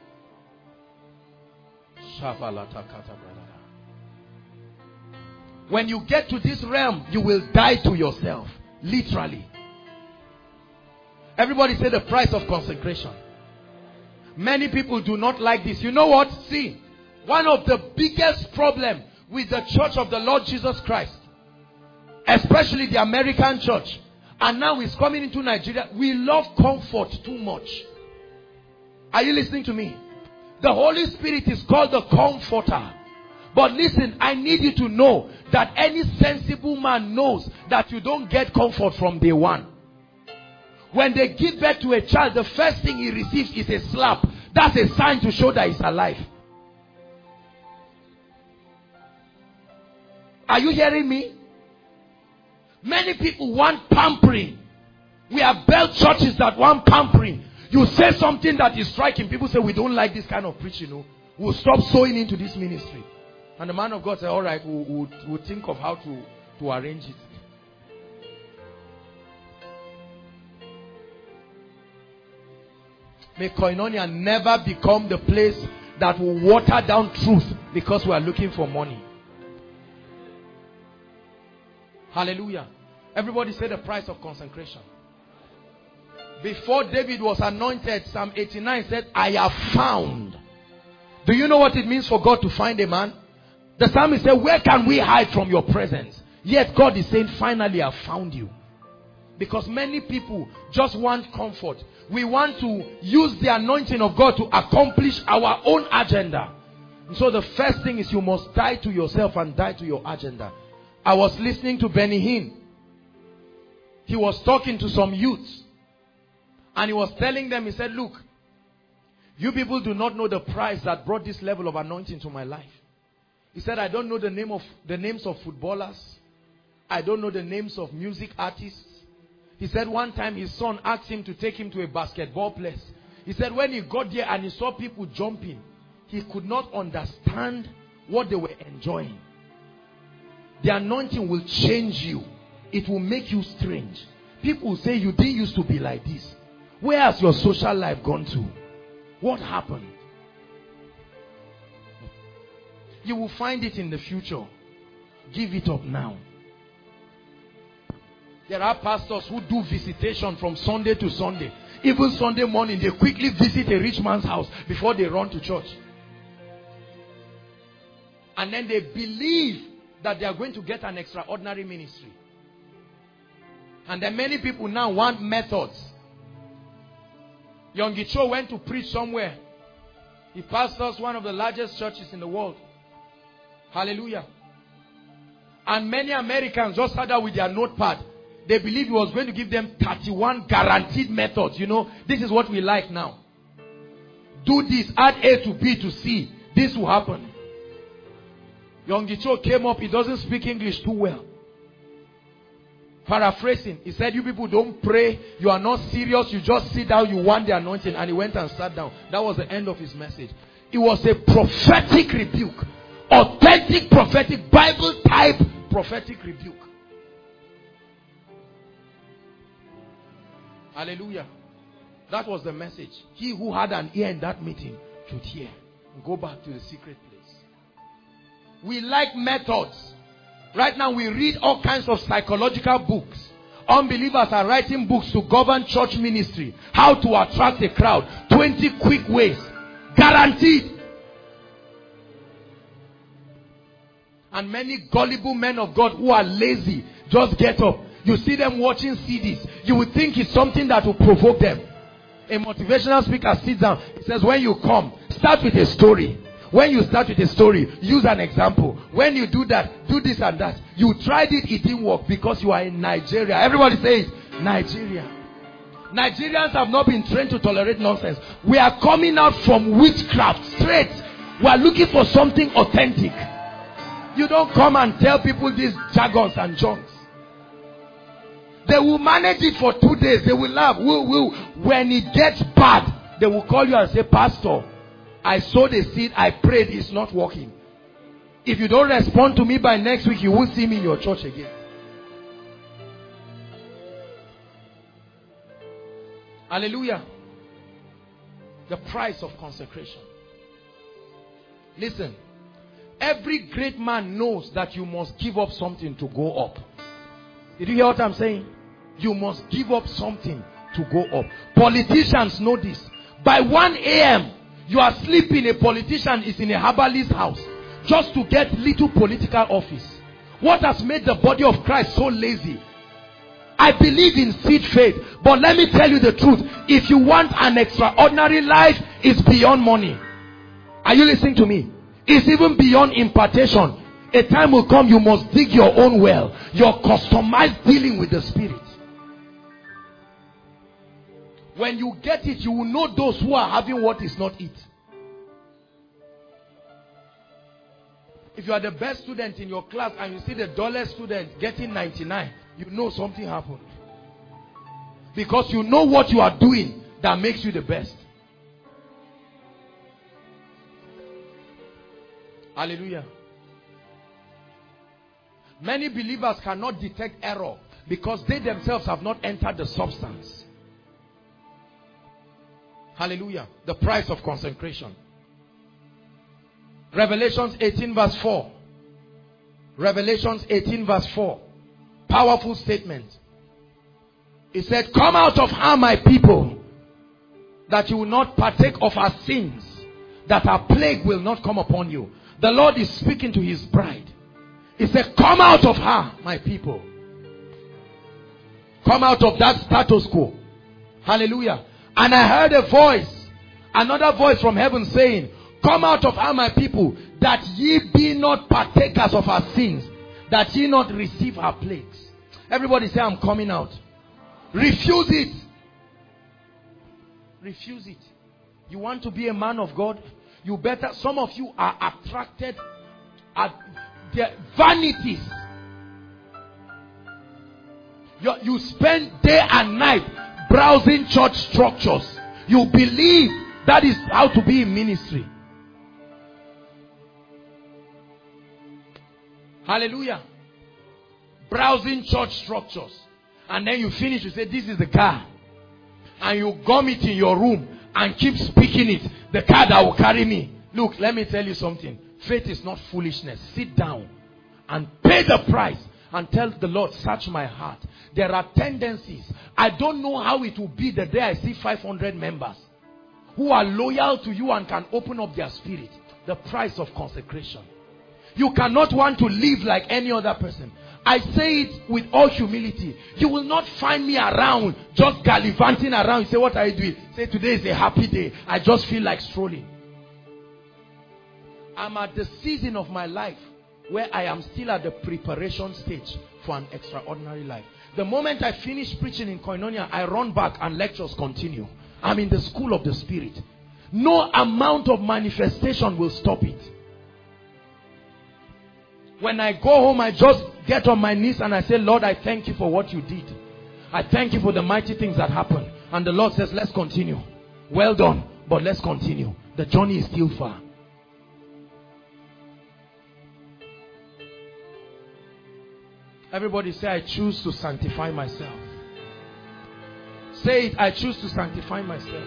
When you get to this realm, you will die to yourself. Literally. Everybody say the price of consecration. Many people do not like this. You know what? See, one of the biggest problems with the church of the Lord Jesus Christ, especially the American church, and now it's coming into Nigeria, we love comfort too much. Are you listening to me? The Holy Spirit is called the Comforter. But listen, I need you to know that any sensible man knows that you don't get comfort from day one. When they give birth to a child, the first thing he receives is a slap. That's a sign to show that he's alive. Are you hearing me? Many people want pampering. We have built churches that want pampering. You say something that is striking. People say, we don't like this kind of preaching. No? We'll stop sowing into this ministry. And the man of God said, all right, we'll, we'll, we'll think of how to, to arrange it. May Koinonia never become the place that will water down truth because we are looking for money. Hallelujah. Everybody say the price of consecration. Before David was anointed, Psalm eighty-nine said, I have found. Do you know what it means for God to find a man? The psalmist said, where can we hide from your presence? Yet God is saying, finally I have found you. Because many people just want comfort. We want to use the anointing of God to accomplish our own agenda. And so the first thing is you must die to yourself and die to your agenda. I was listening to Benny Hinn. He was talking to some youths. And he was telling them, he said, look, you people do not know the price that brought this level of anointing to my life. He said, I don't know the name of the names of footballers. I don't know the names of music artists. He said one time his son asked him to take him to a basketball place. He said when he got there and he saw people jumping, he could not understand what they were enjoying. The anointing will change you. It will make you strange. People will say you didn't used to be like this. Where has your social life gone to? What happened? You will find it in the future. Give it up now. There are pastors who do visitation from Sunday to Sunday. Even Sunday morning, they quickly visit a rich man's house before they run to church. And then they believe that they are going to get an extraordinary ministry. And then many people now want methods. Yonggi Cho went to preach somewhere. He pastors one of the largest churches in the world. Hallelujah. And many Americans just sat down with their notepad. They believed he was going to give them thirty-one guaranteed methods. You know, this is what we like now. Do this, add A to B to C. This will happen. Yonggi Cho came up. He doesn't speak English too well. Paraphrasing, he said, you people don't pray. You are not serious. You just sit down. You want the anointing. And he went and sat down. That was the end of his message. It was a prophetic rebuke. Authentic prophetic, Bible type prophetic rebuke. Hallelujah. That was the message. He who had an ear in that meeting should hear. Go back to the secret place. We like methods. Right now we read all kinds of psychological books. Unbelievers are writing books to govern church ministry. How to attract a crowd. twenty quick ways. Guaranteed. And many gullible men of God who are lazy just get up. You see them watching C Ds. You would think it's something that will provoke them. A motivational speaker sits down. He says, when you come, start with a story. When you start with a story, use an example. When you do that, do this and that. You tried it, it didn't work because you are in Nigeria. Everybody says, Nigeria. Nigerians have not been trained to tolerate nonsense. We are coming out from witchcraft straight. We are looking for something authentic. You don't come and tell people these jargons and junks. They will manage it for two days. They will laugh. Woo, woo. When it gets bad, they will call you and say, Pastor, I sowed a seed, I prayed, it's not working. If you don't respond to me by next week, you won't see me in your church again. Hallelujah. The price of consecration. Listen. Every great man knows that you must give up something to go up. Did you hear what I'm saying? You must give up something to go up. Politicians know this. By one A M, you are sleeping. A politician is in a herbalist's house just to get little political office. What has made the body of Christ so lazy? I believe in seed faith, but let me tell you the truth. If you want an extraordinary life, it's beyond money. Are you listening to me? It's even beyond impartation. A time will come you must dig your own well. Your customized dealing with the Spirit. When you get it, you will know those who are having what is not it. If you are the best student in your class and you see the dullest student getting ninety-nine, you know something happened. Because you know what you are doing that makes you the best. Hallelujah. Many believers cannot detect error because they themselves have not entered the substance. Hallelujah. The price of consecration. Revelations eighteen verse four. Revelations eighteen verse four. Powerful statement. It said, come out of her, my people, that you will not partake of her sins, that her plague will not come upon you. The Lord is speaking to his bride. He said, come out of her, my people. Come out of that status quo. Hallelujah. And I heard a voice, another voice from heaven saying, come out of her, my people, that ye be not partakers of her sins, that ye not receive her plagues. Everybody say, I'm coming out. Refuse it. Refuse it. You want to be a man of God? You better, some of you are attracted at their vanities. You, you spend day and night browsing church structures. You believe that is how to be in ministry. Hallelujah. Browsing church structures. And then you finish, you say, this is the car. And you gum it in your room and keep speaking it. The car that will carry me. Look, let me tell you something. Faith is not foolishness. Sit down and pay the price and tell the Lord, search my heart. There are tendencies. I don't know how it will be the day I see five hundred members who are loyal to you and can open up their spirit. The price of consecration. You cannot want to live like any other person. I say it with all humility. You will not find me around just gallivanting around. You say, what are you doing? Say, today is a happy day. I just feel like strolling. I'm at the season of my life where I am still at the preparation stage for an extraordinary life. The moment I finish preaching in Koinonia, I run back and lectures continue. I'm in the school of the Spirit. No amount of manifestation will stop it. When I go home, I just get on my knees and I say, Lord, I thank you for what you did. I thank you for the mighty things that happened. And the Lord says, let's continue. Well done, but let's continue. The journey is still far. Everybody say, I choose to sanctify myself. Say it, I choose to sanctify myself.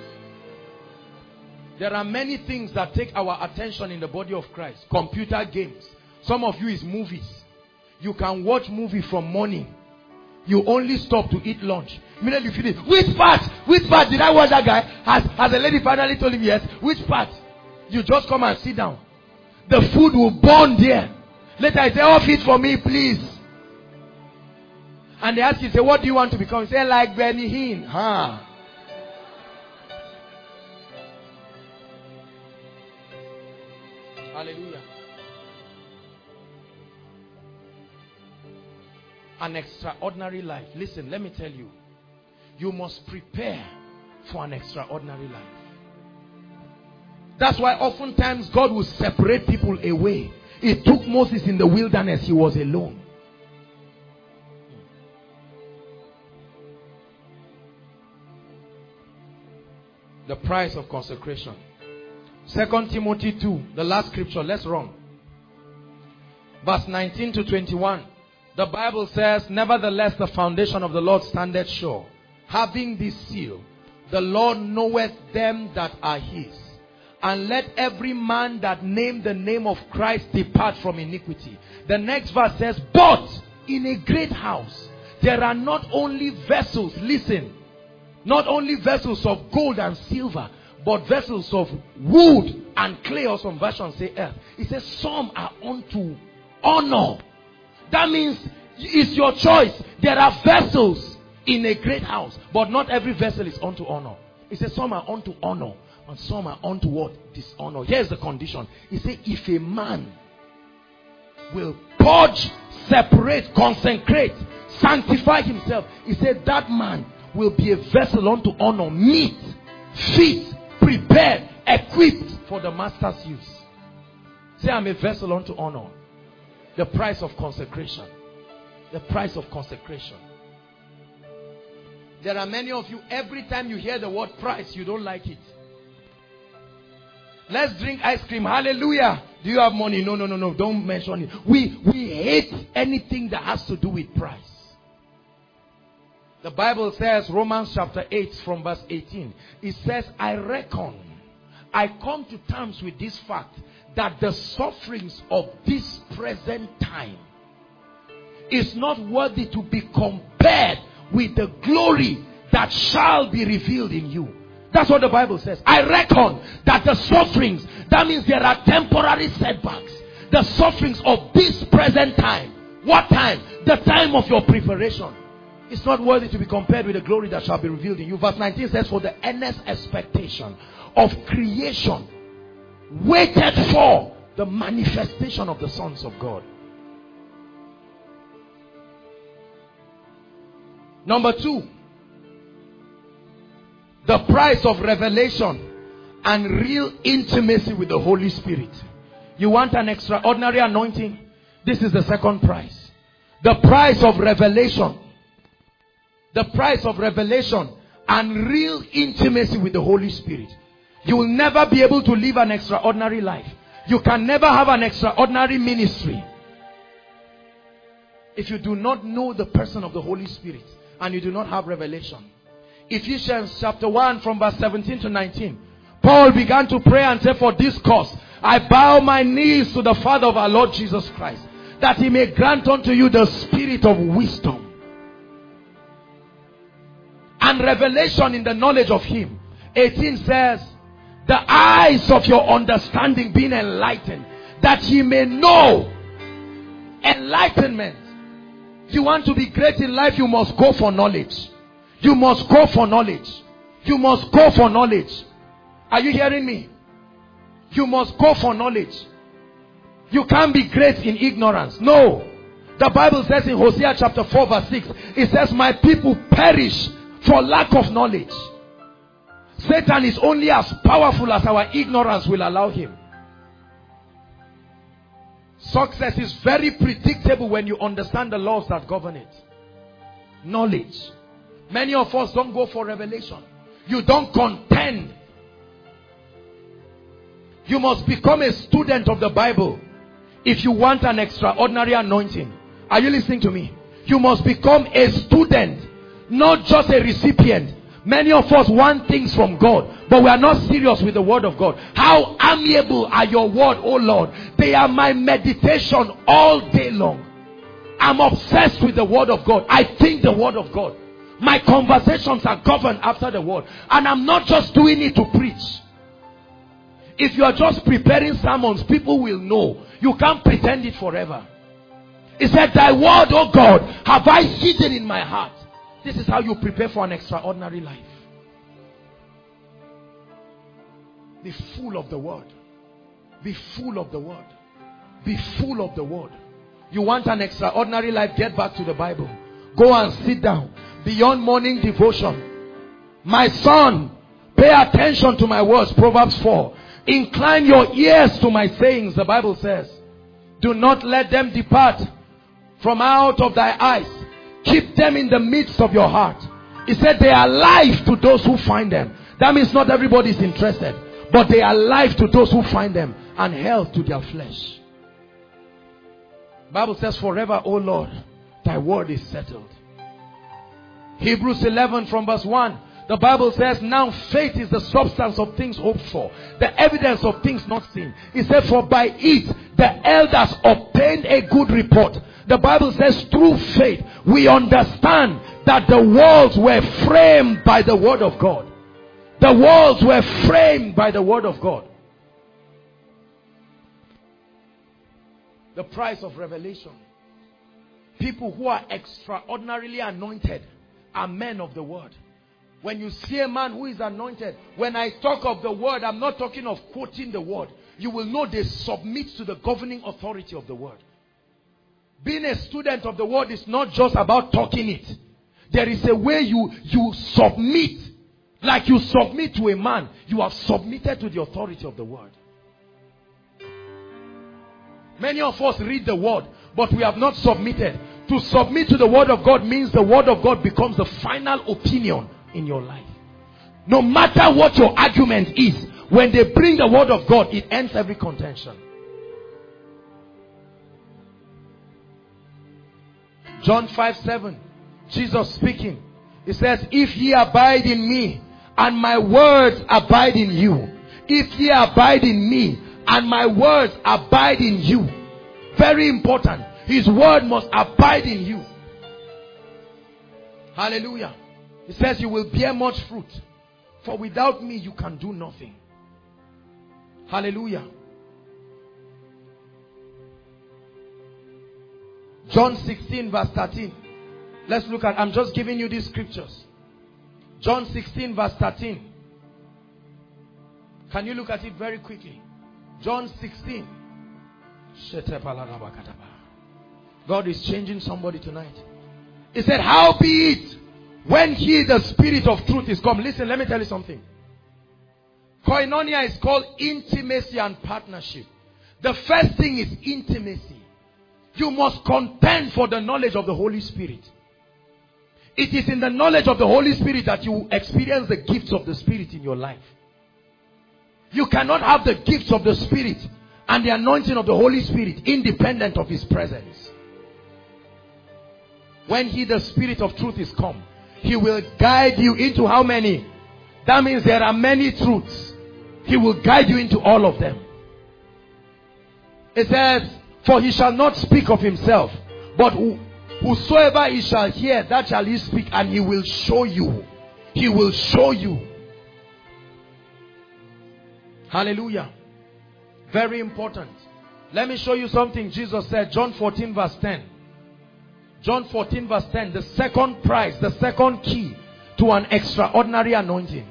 There are many things that take our attention in the body of Christ. Computer games. Some of you is movies. You can watch movie from morning. You only stop to eat lunch. Immediately you finish. Which part? Which part did I watch that guy? Has, has a lady finally told him yes? Which part? You just come and sit down. The food will burn there. Later I say, off it for me, please. And they ask you, say, what do you want to become? You say, like Benny Hinn. Huh? Hallelujah. An extraordinary life. Listen, let me tell you. You must prepare for an extraordinary life. That's why oftentimes God will separate people away. It took Moses in the wilderness. He was alone. The price of consecration. Second Timothy two, the last scripture. Let's run. Verse nineteen to twenty-one. The Bible says, nevertheless the foundation of the Lord standeth sure, having this seal, the Lord knoweth them that are his. And let every man that name the name of Christ depart from iniquity. The next verse says, but in a great house there are not only vessels, listen, not only vessels of gold and silver, but vessels of wood and clay, or some versions say earth. It says some are unto honor. That means it's your choice. There are vessels in a great house, but not every vessel is unto honor. It says some are unto honor and some are unto what? Dishonor. Here's the condition. It says if a man will purge, separate, consecrate, sanctify himself, he said that man will be a vessel unto honor, meet, fit, prepared, equipped for the master's use. Say, I'm a vessel unto honor. The price of consecration. The price of consecration. There are many of you, every time you hear the word price, you don't like it. Let's drink ice cream. Hallelujah. Do you have money? No, no, no, no. Don't mention it. We, we hate anything that has to do with price. The Bible says, Romans chapter eight from verse eighteen. It says, I reckon, I come to terms with this fact, that the sufferings of this present time is not worthy to be compared with the glory that shall be revealed in you. That's what the Bible says. I reckon that the sufferings, that means there are temporary setbacks. The sufferings of this present time. What time? The time of your preparation. It's not worthy to be compared with the glory that shall be revealed in you. Verse nineteen says, for the earnest expectation of creation waited for the manifestation of the sons of God. Number two, the price of revelation and real intimacy with the Holy Spirit. You want an extraordinary anointing? This is the second price. The price of revelation. The price of revelation and real intimacy with the Holy Spirit, you will never be able to live an extraordinary life. You can never have an extraordinary ministry if you do not know the person of the Holy Spirit and you do not have revelation. Ephesians chapter one from verse seventeen to nineteen. Paul began to pray and say, for this cause I bow my knees to the Father of our Lord Jesus Christ, that he may grant unto you the spirit of wisdom and revelation in the knowledge of him. eighteen says, the eyes of your understanding being enlightened, that ye may know. Enlightenment. You want to be great in life, you must go for knowledge. You must go for knowledge. You must go for knowledge. Are you hearing me? You must go for knowledge. You can't be great in ignorance. No. The Bible says in Hosea chapter four verse six, it says, my people perish for lack of knowledge. Satan is only as powerful as our ignorance will allow him. Success is very predictable when you understand the laws that govern it. Knowledge. Many of us don't go for revelation. You don't contend. You must become a student of the Bible if you want an extraordinary anointing. Are you listening to me? You must become a student, not just a recipient. Many of us want things from God, but we are not serious with the word of God. How amiable are your word, oh Lord? They are my meditation all day long. I'm obsessed with the word of God. I think the word of God. My conversations are governed after the word. And I'm not just doing it to preach. If you are just preparing sermons, people will know. You can't pretend it forever. He said, thy word, oh God, have I hidden in my heart. This is how you prepare for an extraordinary life. Be full of the word. Be full of the word. Be full of the word. You want an extraordinary life? Get back to the Bible. Go and sit down. Beyond morning devotion. My son, pay attention to my words. Proverbs four. Incline your ears to my sayings. The Bible says, do not let them depart from out of thy eyes. Keep them in the midst of your heart. He said they are life to those who find them. That means not everybody is interested, but they are life to those who find them, and health to their flesh. Bible says, forever, O Lord, thy word is settled. Hebrews eleven from verse one. The Bible says, now faith is the substance of things hoped for, the evidence of things not seen. It said, for by it the elders obtained a good report. The Bible says, through faith we understand that the worlds were framed by the word of God. The worlds were framed by the word of God. The price of revelation. People who are extraordinarily anointed are men of the word. When you see a man who is anointed, when I talk of the word, I'm not talking of quoting the word. You will know they submit to the governing authority of the word. Being a student of the word is not just about talking it. There is a way you, you submit. Like you submit to a man, you have submitted to the authority of the word. Many of us read the word, but we have not submitted. To submit to the word of God means the word of God becomes the final opinion in your life. No matter what your argument is, when they bring the word of God, it ends every contention. John five seven, Jesus speaking. He says, if ye abide in me, and my words abide in you. If ye abide in me, and my words abide in you. Very important. His word must abide in you. Hallelujah. He says you will bear much fruit. For without me you can do nothing. Hallelujah. John sixteen verse thirteen. Let's look at, I'm just giving you these scriptures. John sixteen verse thirteen. Can you look at it very quickly? John sixteen. God is changing somebody tonight. He said, how be it when he, the Spirit of truth, is come. Listen, let me tell you something. Koinonia is called intimacy and partnership. The first thing is intimacy. You must contend for the knowledge of the Holy Spirit. It is in the knowledge of the Holy Spirit that you experience the gifts of the Spirit in your life. You cannot have the gifts of the Spirit and the anointing of the Holy Spirit independent of His presence. When He, the Spirit of truth, is come, He will guide you into how many? That means there are many truths. He will guide you into all of them. It says, for He shall not speak of Himself, but who, whosoever He shall hear, that shall He speak, and He will show you. He will show you. Hallelujah. Very important. Let me show you something Jesus said. John fourteen verse ten. John fourteen verse ten. The second prize, the second key to an extraordinary anointing.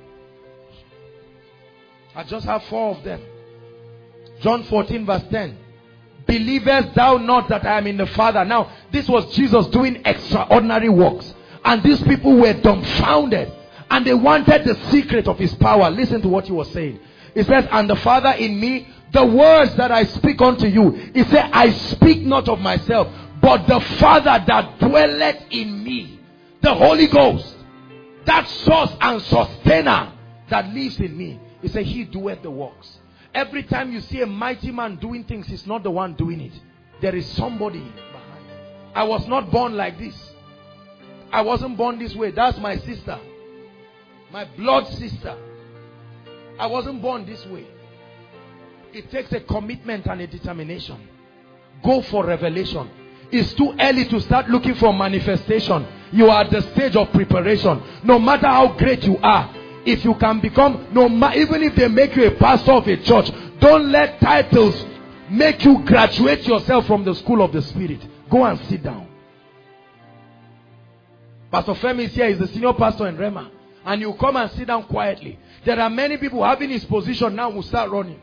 I just have four of them. John fourteen verse ten. Believest thou not that I am in the Father? Now, this was Jesus doing extraordinary works. And these people were dumbfounded. And they wanted the secret of His power. Listen to what He was saying. He says, and the Father in me, the words that I speak unto you. He said, I speak not of myself, but the Father that dwelleth in me. The Holy Ghost. That source and sustainer that lives in me. He said, He doeth the works. Every time you see a mighty man doing things, he's not the one doing it. There is somebody behind. I was not born like this. I wasn't born this way. That's my sister. My blood sister. I wasn't born this way. It takes a commitment and a determination. Go for revelation. It's too early to start looking for manifestation. You are at the stage of preparation. No matter how great you are, if you can become, no matter, even if they make you a pastor of a church, don't let titles make you graduate yourself from the school of the Spirit. Go and sit down. Pastor Femi is here. He's the senior pastor in Rema. And you come and sit down quietly. There are many people having his position now who start running.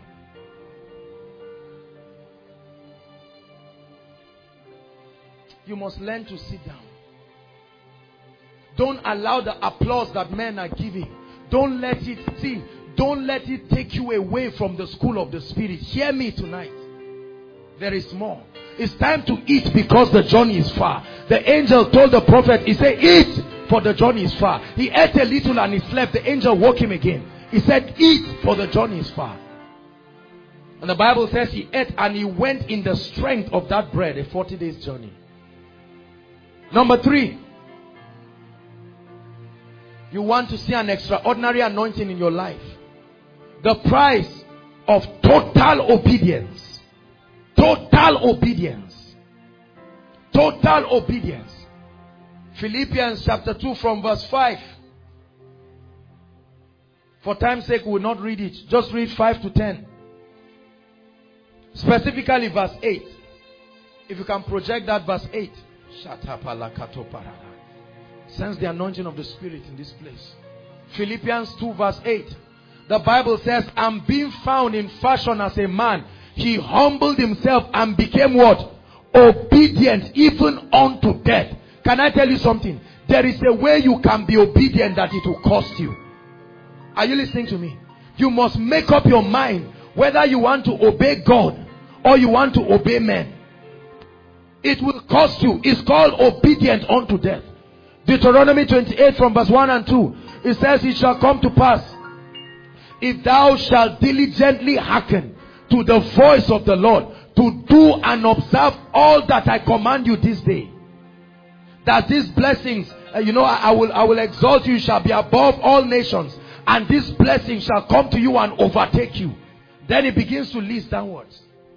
You must learn to sit down. Don't allow the applause that men are giving. Don't let it, see, don't let it take you away from the school of the Spirit. Hear me tonight. There is more. It's time to eat because the journey is far. The angel told the prophet, he said, eat for the journey is far. He ate a little and he slept. The angel woke him again. He said, eat for the journey is far. And the Bible says he ate and he went in the strength of that bread, a forty days journey. Number three. You want to see an extraordinary anointing in your life. The price of total obedience. Total obedience. Total obedience. Philippians chapter two from verse five. For time's sake, we will not read it. Just read five to ten. Specifically verse eight. If you can project that verse eight. Sense the anointing of the Spirit in this place. Philippians two verse eight. The Bible says, and being found in fashion as a man, he humbled himself and became what? Obedient even unto death. Can I tell you something? There is a way you can be obedient that it will cost you. Are you listening to me? You must make up your mind whether you want to obey God or you want to obey men. It will cost you. It's called obedient unto death. Deuteronomy twenty-eight from verse one and two. It says, it shall come to pass, if thou shalt diligently hearken to the voice of the Lord, to do and observe all that I command you this day, that these blessings, uh, you know, I, I will I will exalt you, shall be above all nations, and this blessing shall come to you and overtake you. Then it begins to list downwards.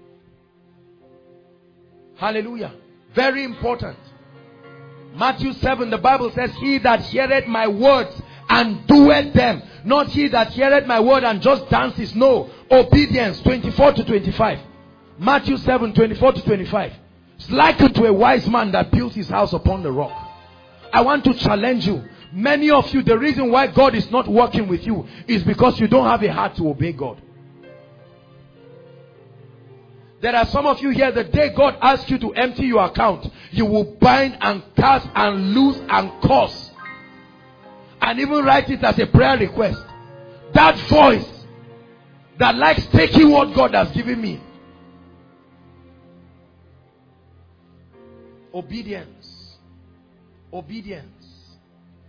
Hallelujah. Very important. Matthew seven, the Bible says, he that heareth my words and doeth them. Not he that heareth my word and just dances. No. Obedience, twenty-four to twenty-five. Matthew seven, twenty-four to twenty-five. It's likened to a wise man that built his house upon the rock. I want to challenge you. Many of you, the reason why God is not working with you is because you don't have a heart to obey God. There are some of you here, the day God asks you to empty your account, you will bind and cast and lose and curse. And even write it as a prayer request. That voice that likes taking what God has given me. Obedience. Obedience.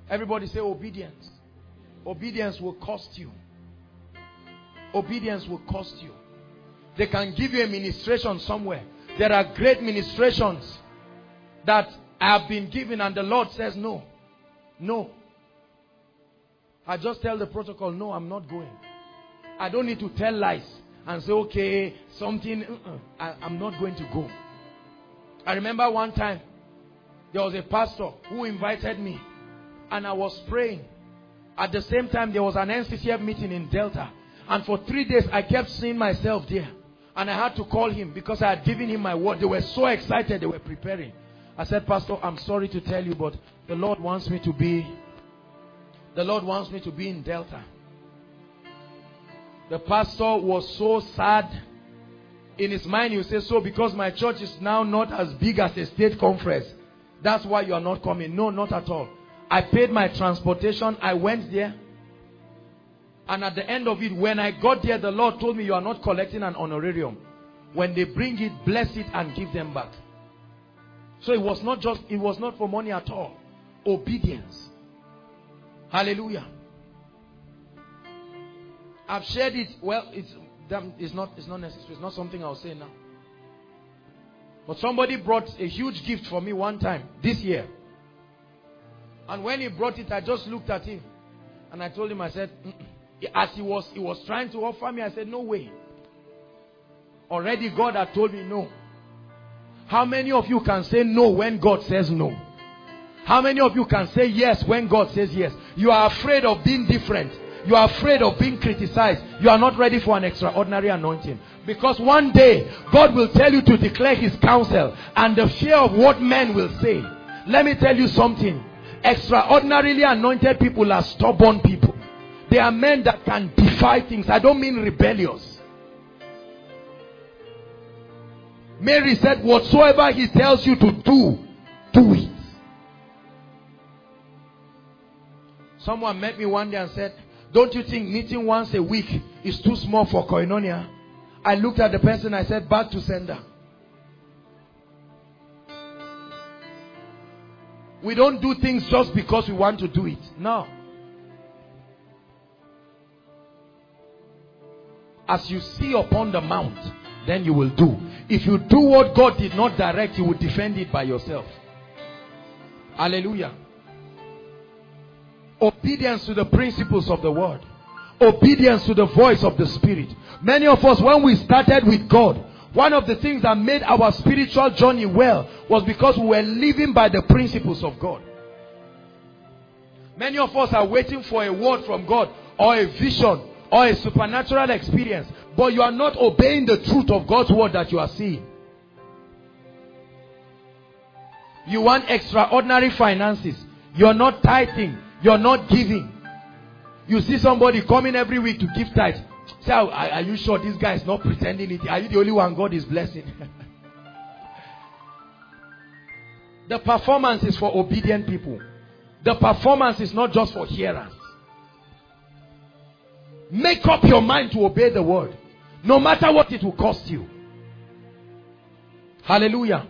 Everybody say obedience. Obedience will cost you. Obedience will cost you. They can give you a ministration somewhere. There are great ministrations that have been given and the Lord says no. No. I just tell the protocol, no, I'm not going. I don't need to tell lies and say, okay, something, uh-uh, I, I'm not going to go. I remember one time, there was a pastor who invited me and I was praying. At the same time, there was an N C C F meeting in Delta. And for three days, I kept seeing myself there. And I had to call him because I had given him my word. They were so excited, they were preparing. I said, Pastor, I'm sorry to tell you, but the Lord wants me to be, the Lord wants me to be in Delta. The pastor was so sad. In his mind, he would say, so because my church is now not as big as a state conference, that's why you are not coming. No, not at all. I paid my transportation. I went there. And at the end of it, when I got there, the Lord told me, you are not collecting an honorarium. When they bring it, bless it and give them back. So it was not just, it was not for money at all. Obedience. Hallelujah. I've shared it. Well, it's, it's, not, it's not necessary. It's not something I'll say now. But somebody brought a huge gift for me one time, this year. And when he brought it, I just looked at him. And I told him, I said, mm-mm. As he was, he was trying to offer me, I said, no way. Already God had told me no. How many of you can say no when God says no? How many of you can say yes when God says yes? You are afraid of being different. You are afraid of being criticized. You are not ready for an extraordinary anointing. Because one day, God will tell you to declare His counsel. And the fear of what men will say. Let me tell you something. Extraordinarily anointed people are stubborn people. They are men that can defy things. I don't mean rebellious. Mary said, whatsoever He tells you to do, do it. Someone met me one day and said, don't you think meeting once a week is too small for koinonia? I looked at the person, I said, back to sender. We don't do things just because we want to do it. No. As you see upon the mount, then you will do. If you do what God did not direct, you will defend it by yourself. Hallelujah. Obedience to the principles of the word. Obedience to the voice of the Spirit. Many of us, when we started with God, one of the things that made our spiritual journey well was because we were living by the principles of God. Many of us are waiting for a word from God or a vision or a supernatural experience, but you are not obeying the truth of God's word that you are seeing. You want extraordinary finances. You are not tithing. You are not giving. You see somebody coming every week to give tithe. Say, are, are you sure this guy is not pretending it? Are you the only one God is blessing? The performance is for obedient people. The performance is not just for hearers. Make up your mind to obey the word, no matter what it will cost you. Hallelujah.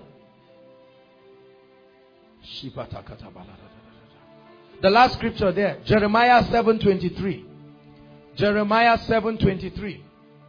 The last scripture there, Jeremiah seven twenty-three. Jeremiah seven twenty-three.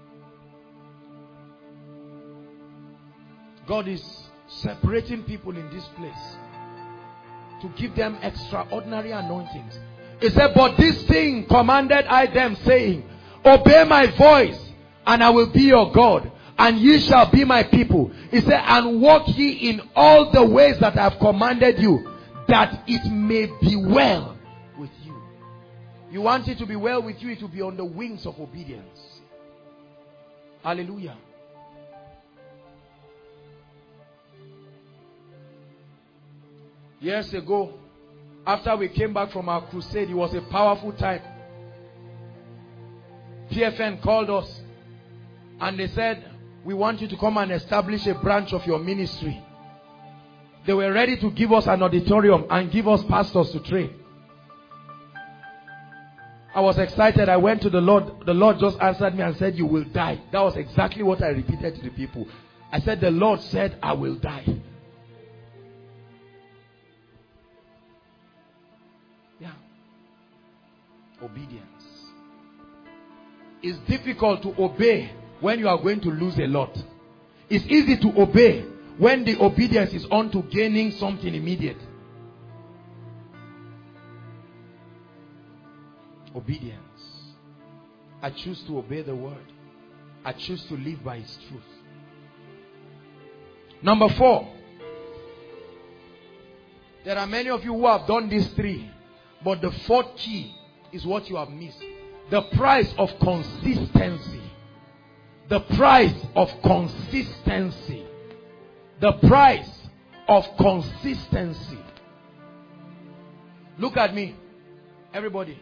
God is separating people in this place to give them extraordinary anointings. He said, but this thing commanded I them, saying, obey my voice, and I will be your God, and ye shall be my people. He said, and walk ye in all the ways that I have commanded you, that it may be well with you. You want it to be well with you, it will be on the wings of obedience. Hallelujah. Years ago, after we came back from our crusade, it was a powerful time. P F N called us and they said, we want you to come and establish a branch of your ministry. They were ready to give us an auditorium and give us pastors to train. I was excited. I went to the Lord. The Lord just answered me and said, you will die. That was exactly what I repeated to the people. I said, the Lord said, I will die. Yeah. Obedience. It's difficult to obey when you are going to lose a lot. It's easy to obey when the obedience is on to gaining something immediate. Obedience. I choose to obey the word. I choose to live by its truth. Number four. There are many of you who have done these three, but the fourth key is what you have missed. The price of consistency. The price of consistency. The price of consistency. Look at me. Everybody.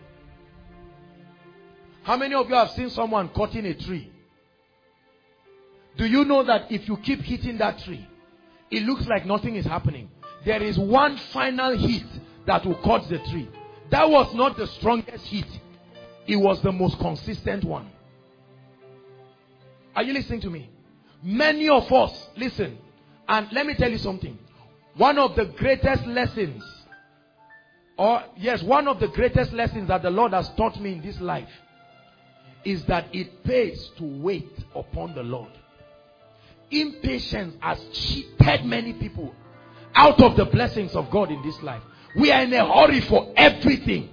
How many of you have seen someone cutting a tree? Do you know that if you keep hitting that tree, it looks like nothing is happening? There is one final hit that will cut the tree. That was not the strongest hit. It was the most consistent one. Are you listening to me? Many of us, listen, and let me tell you something. One of the greatest lessons, or yes, one of the greatest lessons that the Lord has taught me in this life is that it pays to wait upon the Lord. Impatience has cheated many people out of the blessings of God in this life. We are in a hurry for everything.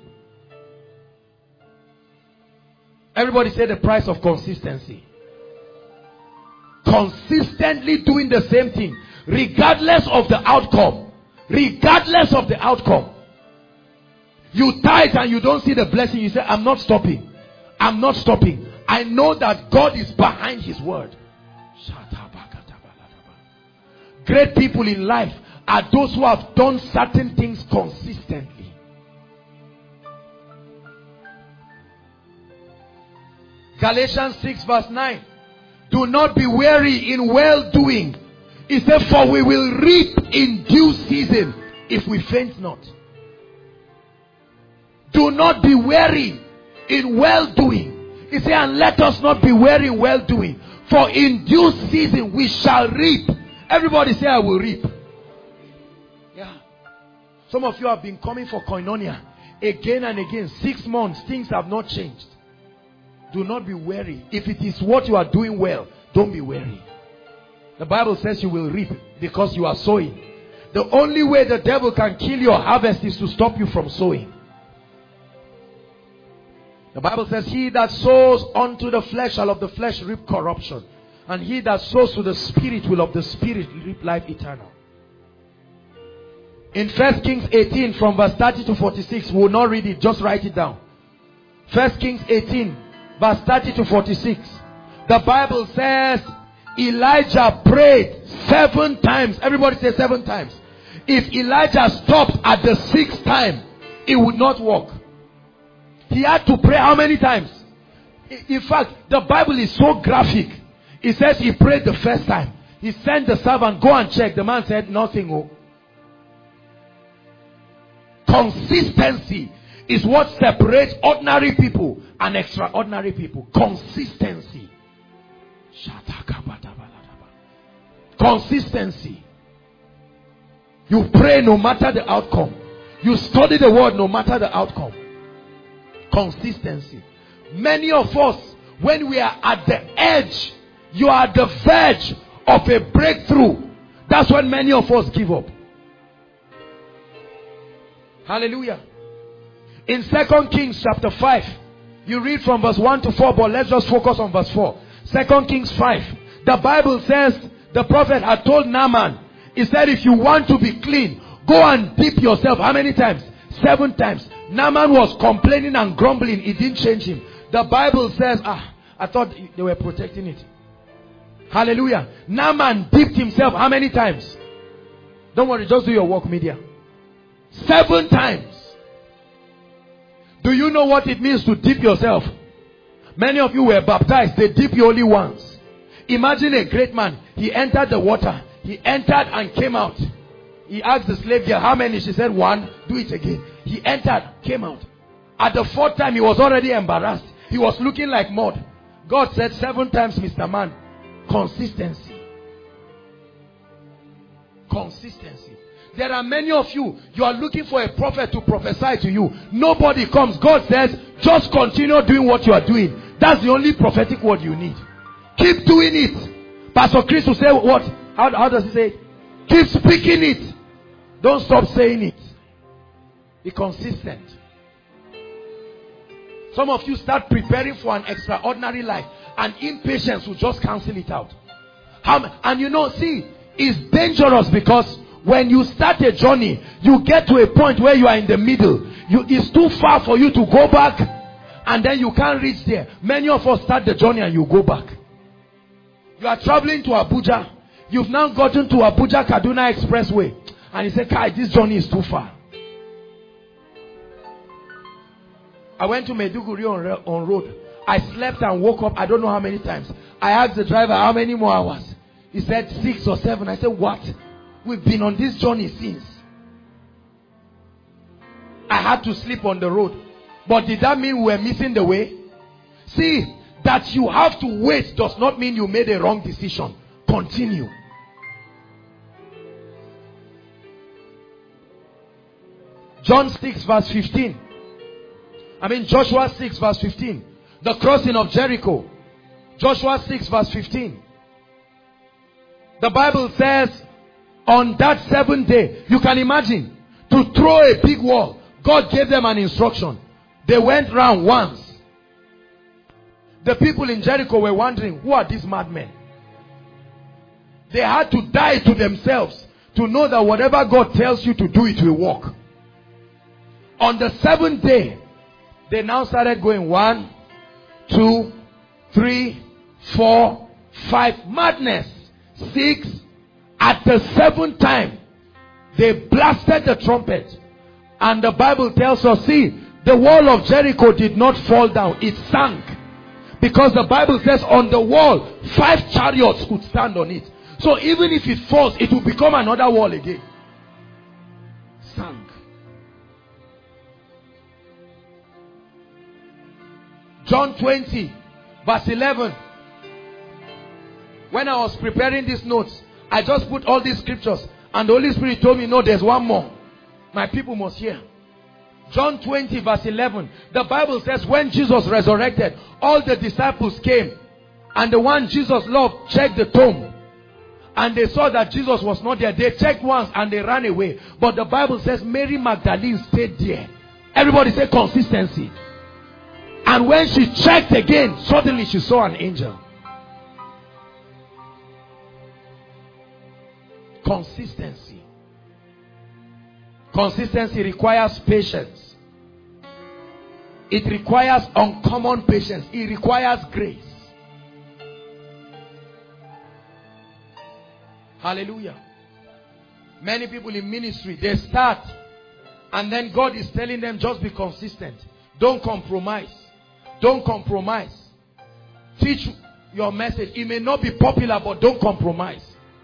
Everybody say the price of consistency. Consistently doing the same thing, regardless of the outcome. Regardless of the outcome. You tithe and you don't see the blessing. You say, I'm not stopping. I'm not stopping. I know that God is behind his word. Great people in life are those who have done certain things consistently. Galatians six verse nine. Do not be weary in well-doing. He said, for we will reap in due season if we faint not. Do not be weary in well-doing. He said, and let us not be weary in well-doing. For in due season we shall reap. Everybody say, I will reap. Yeah. Some of you have been coming for koinonia again and again. Six months, things have not changed. Do not be weary. If it is what you are doing well, don't be weary. The Bible says you will reap because you are sowing. The only way the devil can kill your harvest is to stop you from sowing. The Bible says, he that sows unto the flesh shall of the flesh reap corruption. And he that sows to the spirit will of the spirit reap life eternal. In First Kings eighteen from verse thirty to forty-six, we will not read it, just write it down. First Kings eighteen verse thirty to forty-six. The Bible says Elijah prayed seven times. Everybody say seven times. If Elijah stopped at the sixth time, it would not work. He had to pray how many times? In fact, the Bible is so graphic. It says he prayed the first time. He sent the servant, go and check. The man said nothing. Oh. Consistency is what separates ordinary people and extraordinary people. Consistency. Consistency. You pray no matter the outcome. You study the word no matter the outcome. Consistency. Many of us, when we are at the edge, you are at the verge of a breakthrough, that's when many of us give up. Hallelujah. In Second Kings chapter five, you read from verse one to four, but let's just focus on verse four. Second Kings five. The Bible says the prophet had told Naaman, he said, if you want to be clean, go and dip yourself. How many times? Seven times. Naaman was complaining and grumbling. It didn't change him. The Bible says, ah, I thought they were protecting it. Hallelujah. Naaman dipped himself how many times? Don't worry, just do your work, media. Seven times. Do you know what it means to dip yourself? Many of you were baptized. They dip you only once. Imagine a great man. He entered the water. He entered and came out. He asked the slave girl, how many? She said, one. Do it again. He entered, came out. At the fourth time, he was already embarrassed. He was looking like mud. God said, seven times, Mister Man. Consistency. Consistency. There are many of you, you are looking for a prophet to prophesy to you. Nobody comes. God says, just continue doing what you are doing. That's the only prophetic word you need. Keep doing it. Pastor Chris will say what? How, how does he say it? Keep speaking it. Don't stop saying it. Be consistent. Some of you start preparing for an extraordinary life, and impatience will just cancel it out. How, and you know, see, it's dangerous because when you start a journey, you get to a point where you are in the middle. You, it's too far for you to go back, and then you can't reach there. Many of us start the journey and you go back. You are traveling to Abuja. You've now gotten to Abuja Kaduna Expressway, and you say, Kai, this journey is too far. I went to Maiduguri on, on road. I slept and woke up I don't know how many times. I asked the driver how many more hours. He said six or seven. I said, what? We've been on this journey since. I had to sleep on the road. But did that mean we were missing the way? See, that you have to wait does not mean you made a wrong decision. Continue. John six verse fifteen. I mean Joshua six verse fifteen. The crossing of Jericho. Joshua six verse fifteen. The Bible says, on that seventh day, you can imagine, to throw a big wall. God gave them an instruction. They went round once. The people in Jericho were wondering, who are these madmen? They had to die to themselves to know that whatever God tells you to do, it will work. On the seventh day, they now started going one, two, three, four, five. Madness. Six. At the seventh time, they blasted the trumpet. And the Bible tells us, see, the wall of Jericho did not fall down. It sank. Because the Bible says on the wall, five chariots could stand on it. So even if it falls, it will become another wall again. Sank. John twenty, verse eleven. When I was preparing these notes, I just put all these scriptures, and the Holy Spirit told me, no, there's one more. My people must hear. John twenty, verse eleven. The Bible says when Jesus resurrected, all the disciples came, and the one Jesus loved checked the tomb, and they saw that Jesus was not there. They checked once and they ran away. But the Bible says Mary Magdalene stayed there. Everybody say consistency. And when she checked again, suddenly she saw an angel. Consistency. Consistency requires patience. It requires uncommon patience. It requires grace. Hallelujah. Many people in ministry, they start, and then God is telling them, just be consistent. Don't compromise. Don't compromise. Teach your message. It may not be popular, but don't compromise.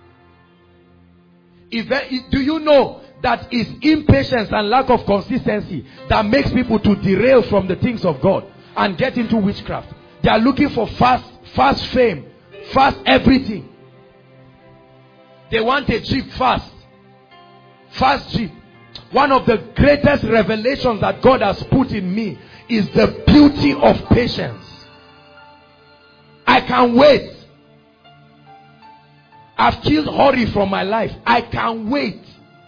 If, do you know that it's impatience and lack of consistency that makes people to derail from the things of God and get into witchcraft? They are looking for fast, fast fame, fast everything. They want a Jeep fast. Fast Jeep. One of the greatest revelations that God has put in me is the beauty of patience. I can wait. I've killed hurry from my life. I can wait.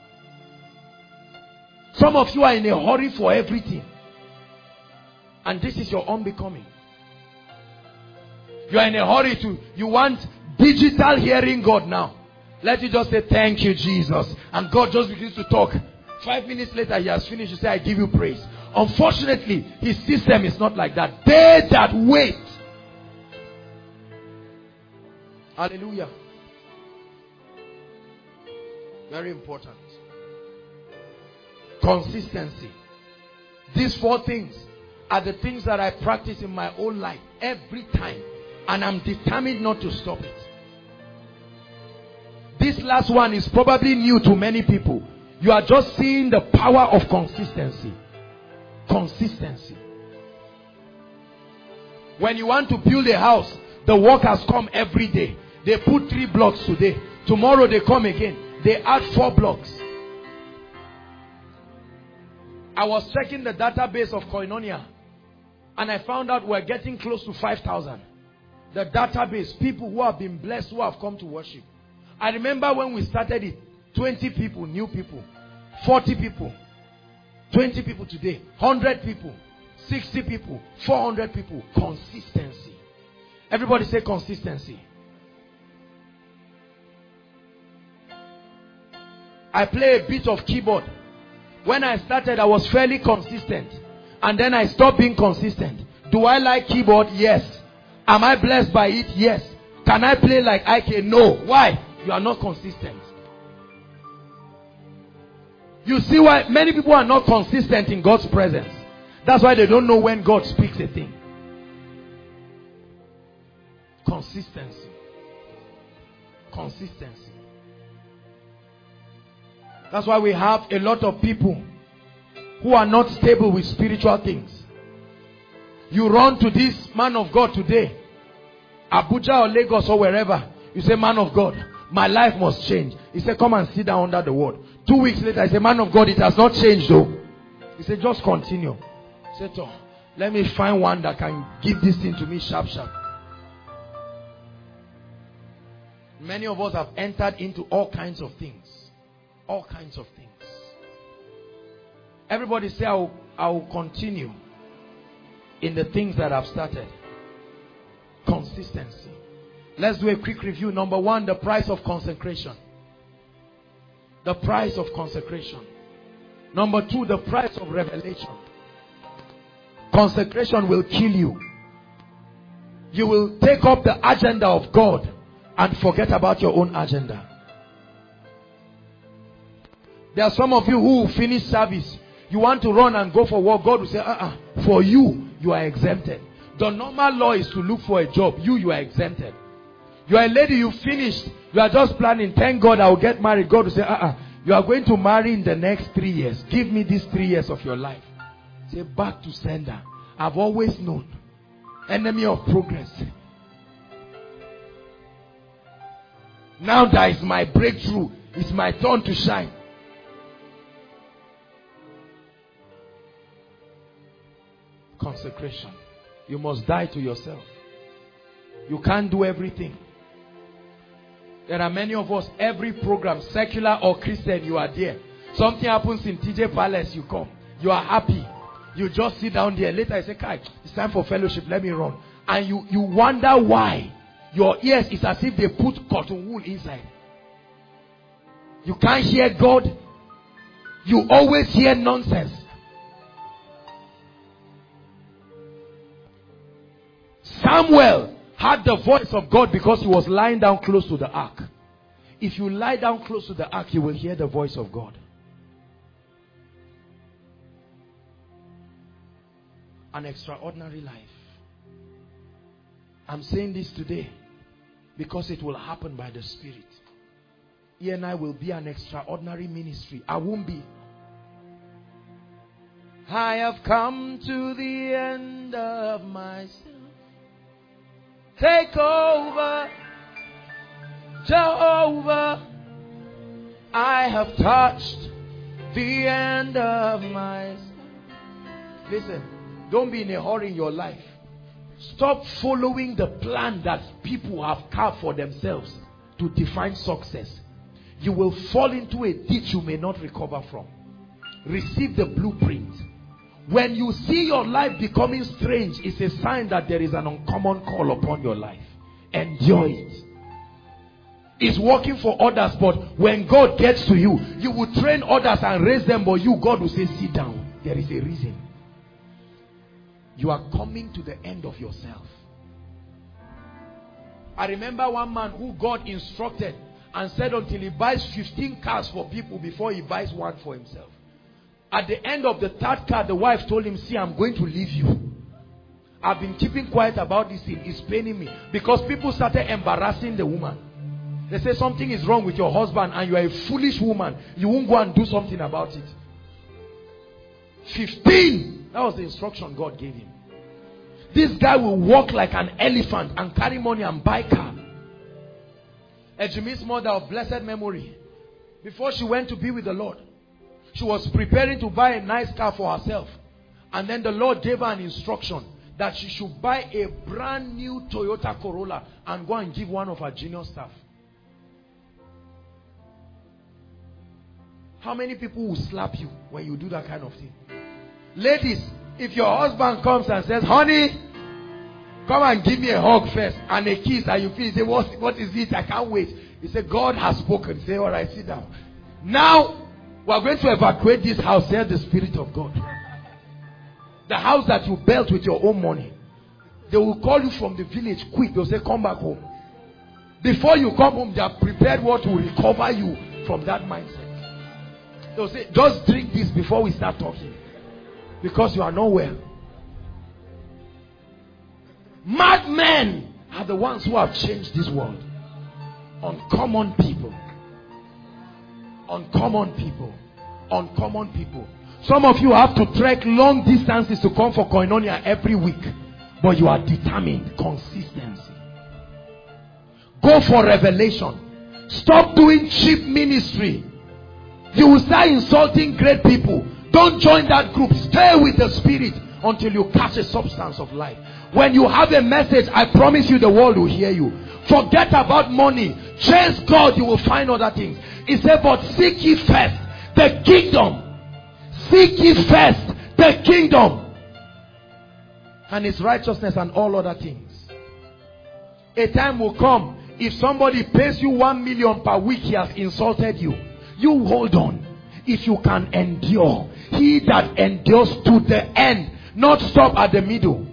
Some of you are in a hurry for everything. And this is your unbecoming. You are in a hurry to, you want digital hearing God now. Let you just say, thank you, Jesus. And God just begins to talk. Five minutes later, he has finished. You say, I give you praise. Unfortunately, his system is not like that. They that wait. Hallelujah. Very important. Consistency. These four things are the things that I practice in my whole life every time. And I'm determined not to stop it. This last one is probably new to many people. You are just seeing the power of consistency. Consistency. When you want to build a house, the workers come every day. They put three blocks today. Tomorrow they come again. They add four blocks. I was checking the database of Koinonia and I found out we're getting close to five thousand. The database, people who have been blessed, who have come to worship. I remember when we started it, twenty people, new people, forty people, twenty people today, one hundred people, sixty people, four hundred people. Consistency. Everybody say consistency. I play a bit of keyboard. When I started, I was fairly consistent. And then I stopped being consistent. Do I like keyboard? Yes. Am I blessed by it? Yes. Can I play like I can? No. Why? You are not consistent. You see why many people are not consistent in God's presence. That's why they don't know when God speaks a thing. Consistency. Consistency. That's why we have a lot of people who are not stable with spiritual things. You run to this man of God today, Abuja or Lagos or wherever. You say, man of God, my life must change. He said, come and sit down under the word. Two weeks later, I say, man of God, it has not changed though. He said, just continue. He said, oh, let me find one that can give this thing to me sharp, sharp. Many of us have entered into all kinds of things. All kinds of things. Everybody say, I will, I will continue in the things that I've started. Consistency. Let's do a quick review. Number one, the price of consecration. The price of consecration. Number two, the price of revelation. Consecration will kill you. You will take up the agenda of God and forget about your own agenda. There are some of you who finish service. You want to run and go for work. God will say, uh-uh, for you, you are exempted. The normal law is to look for a job. You, you are exempted. You are a lady, you finished. You are just planning. Thank God I will get married. God will say, uh-uh, you are going to marry in the next three years. Give me these three years of your life. Say, back to sender. I've always known. Enemy of progress. Now that is my breakthrough. It's my turn to shine. Consecration. You must die to yourself. You can't do everything. There are many of us, every program, secular or Christian, you are there. Something happens in T J Palace, you come. You are happy. You just sit down there. Later I say, Kai, it's time for fellowship, let me run. And you, you wonder why. Your ears is as if they put cotton wool inside. You can't hear God. You always hear nonsense. Samuel had the voice of God because he was lying down close to the ark. If you lie down close to the ark, you will hear the voice of God. An extraordinary life. I'm saying this today because it will happen by the Spirit. He and I will be an extraordinary ministry. I won't be. I have come to the end of myself. Take over, Jehovah. I have touched the end of myself. Listen, don't be in a hurry in your life. Stop following the plan that people have carved for themselves to define success. You will fall into a ditch you may not recover from. Receive the blueprint. When you see your life becoming strange, it's a sign that there is an uncommon call upon your life. Enjoy it. It's working for others, but when God gets to you, you will train others and raise them, but you, God will say, sit down. There is a reason. You are coming to the end of yourself. I remember one man who God instructed and said until he buys fifteen cars for people before he buys one for himself. At the end of the third car, the wife told him, see, I'm going to leave you. I've been keeping quiet about this thing. It's paining me. Because people started embarrassing the woman. They say something is wrong with your husband and you are a foolish woman. You won't go and do something about it. fifteen. That was the instruction God gave him. This guy will walk like an elephant and carry money and buy car. Ejimi's mother of blessed memory before she went to be with the Lord. She was preparing to buy a nice car for herself. And then the Lord gave her an instruction that she should buy a brand new Toyota Corolla and go and give one of her junior staff. How many people will slap you when you do that kind of thing? Ladies, if your husband comes and says, honey, come and give me a hug first and a kiss, and you feel, you say, what, what is it? I can't wait. You say, God has spoken. You say, all right, sit down. Now, we are going to evacuate this house. Said the Spirit of God. The house that you built with your own money. They will call you from the village quick. They'll say, come back home. Before you come home, they have prepared what will recover you from that mindset. They'll say, just drink this before we start talking. Because you are not well. Madmen are the ones who have changed this world. Uncommon people. Uncommon people. Uncommon people. Some of you have to trek long distances to come for Koinonia every week. But you are determined. Consistency. Go for revelation. Stop doing cheap ministry. You will start insulting great people. Don't join that group. Stay with the Spirit until you catch a substance of life. When you have a message, I promise you the world will hear you. Forget about money. Chase God, you will find other things. He said, but seek ye first the kingdom. Seek ye first the kingdom and its righteousness and all other things. A time will come, if somebody pays you one million per week, he has insulted you. You hold on. If you can endure, he that endures to the end, not stop at the middle.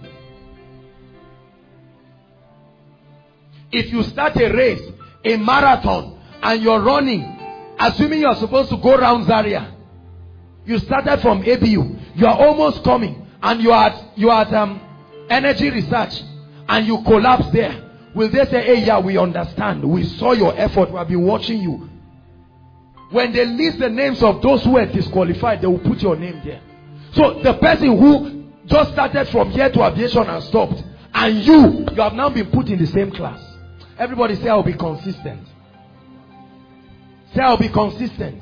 If you start a race, a marathon, and you're running, assuming you're supposed to go around Zaria, you started from A B U, you are almost coming, and you are at, you are at um, energy research, and you collapse there. Will they say, hey, yeah, we understand, we saw your effort, we have been watching you? When they list the names of those who were disqualified, they will put your name there. So the person who just started from here to aviation and stopped, and you, you have now been put in the same class. Everybody say, I'll be consistent. Say, I'll be consistent.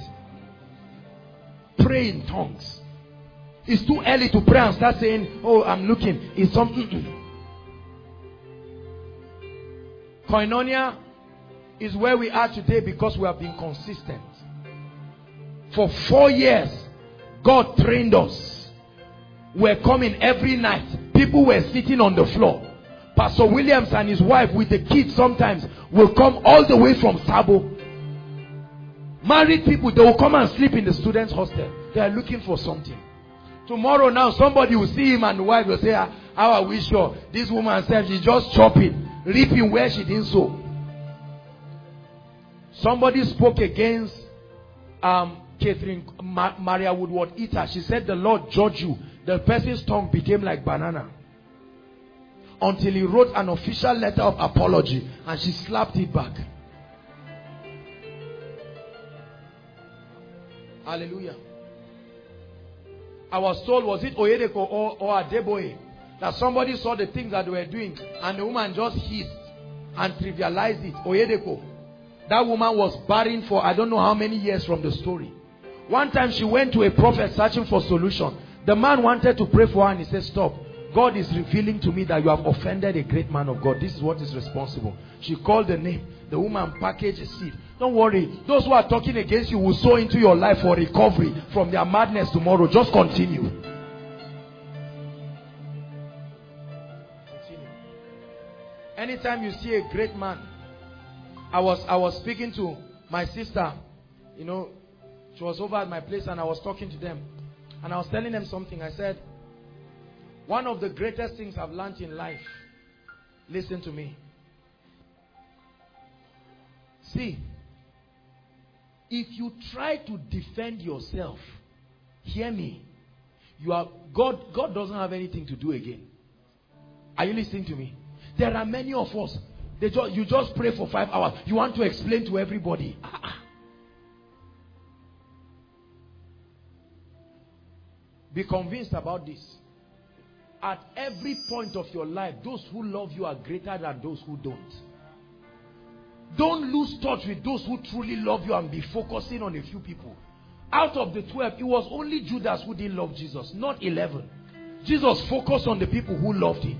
Pray in tongues. It's too early to pray and start saying, oh, I'm looking. It's something. Koinonia is where we are today because we have been consistent. For four years, God trained us. We're coming every night. People were sitting on the floor. Pastor Williams and his wife with the kids sometimes will come all the way from Sabo. Married people, they will come and sleep in the students' hostel. They are looking for something. Tomorrow now, somebody will see him and the wife will say, how are we sure? This woman said she's just chopping, reaping where she didn't sow. Somebody spoke against um, Catherine Ma Maria Woodward Eater. She said, the Lord judge you. The person's tongue became like banana. Until he wrote an official letter of apology and she slapped it back. Hallelujah. I was told, was it Oyedeko or, or Adeboye, that somebody saw the things that they were doing and the woman just hissed and trivialized it. Oyedeko. That woman was barren for I don't know how many years from the story. One time she went to a prophet searching for solution. The man wanted to pray for her and he said, stop. God is revealing to me that you have offended a great man of God. This is what is responsible. She called the name. The woman packaged a seed. Don't worry. Those who are talking against you will sow into your life for recovery from their madness tomorrow. Just continue. Continue. Anytime you see a great man. I was, I was speaking to my sister. You know, she was over at my place and I was talking to them. And I was telling them something. I said, one of the greatest things I've learned in life, listen to me. See, if you try to defend yourself, hear me, you are God, God doesn't have anything to do again. Are you listening to me? There are many of us, they just, you just pray for five hours. You want to explain to everybody. Ah, ah. Be convinced about this. At every point of your life, those who love you are greater than those who don't. Don't lose touch with those who truly love you and be focusing on a few people. Out of the twelve, it was only Judas who didn't love Jesus, not eleven. Jesus focused on the people who loved him.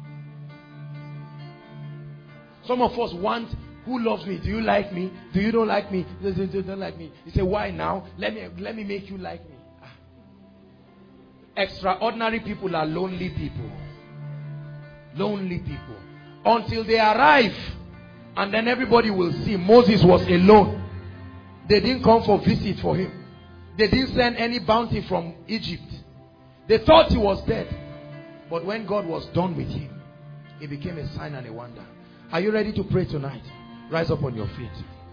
Some of us want, who loves me? Do you like me? Do you don't like me? Do you don't like me? You say, why now? Let me, let me make you like me. Ah. Extraordinary people are lonely people. Lonely people. Until they arrive, and then everybody will see Moses was alone. They didn't come for visit for him. They didn't send any bounty from Egypt. They thought he was dead. But when God was done with him, it became a sign and a wonder. Are you ready to pray tonight? Rise up on your feet.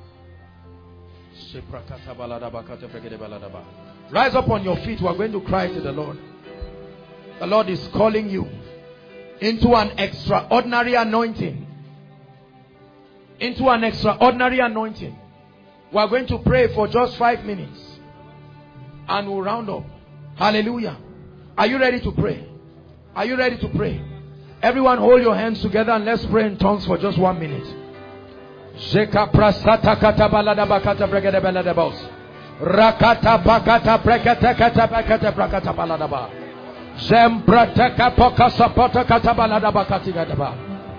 Rise up on your feet. We are going to cry to the Lord. The Lord is calling you into an extraordinary anointing. Into an extraordinary anointing. We are going to pray for just five minutes. And we'll round up. Hallelujah. Are you ready to pray? Are you ready to pray? Everyone hold your hands together and let's pray in tongues for just one minute. Rakata bakata brekata kata bakata brakata baladaba. Zembrateka poka sapota kata baladaba katigadaba.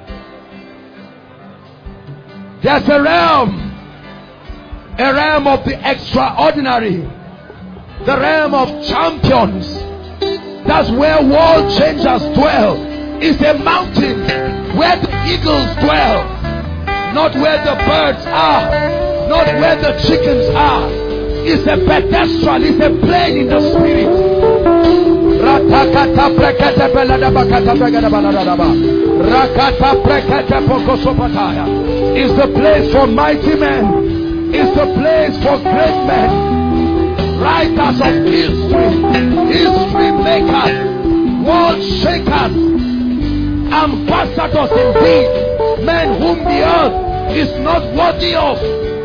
There's a realm, a realm of the extraordinary, the realm of champions. That's where world changers dwell. It's a mountain where the eagles dwell, not where the birds are, not where the chickens are. It's a pedestal, it's a plane in the spirit. Ratakata brekata beladabakata bregadabadadaba. Rakata brekata pokosopataya. It's the place for mighty men. It's the place for great men. Writers of history, history makers, world shakers, ambassadors indeed, men whom the earth is not worthy of.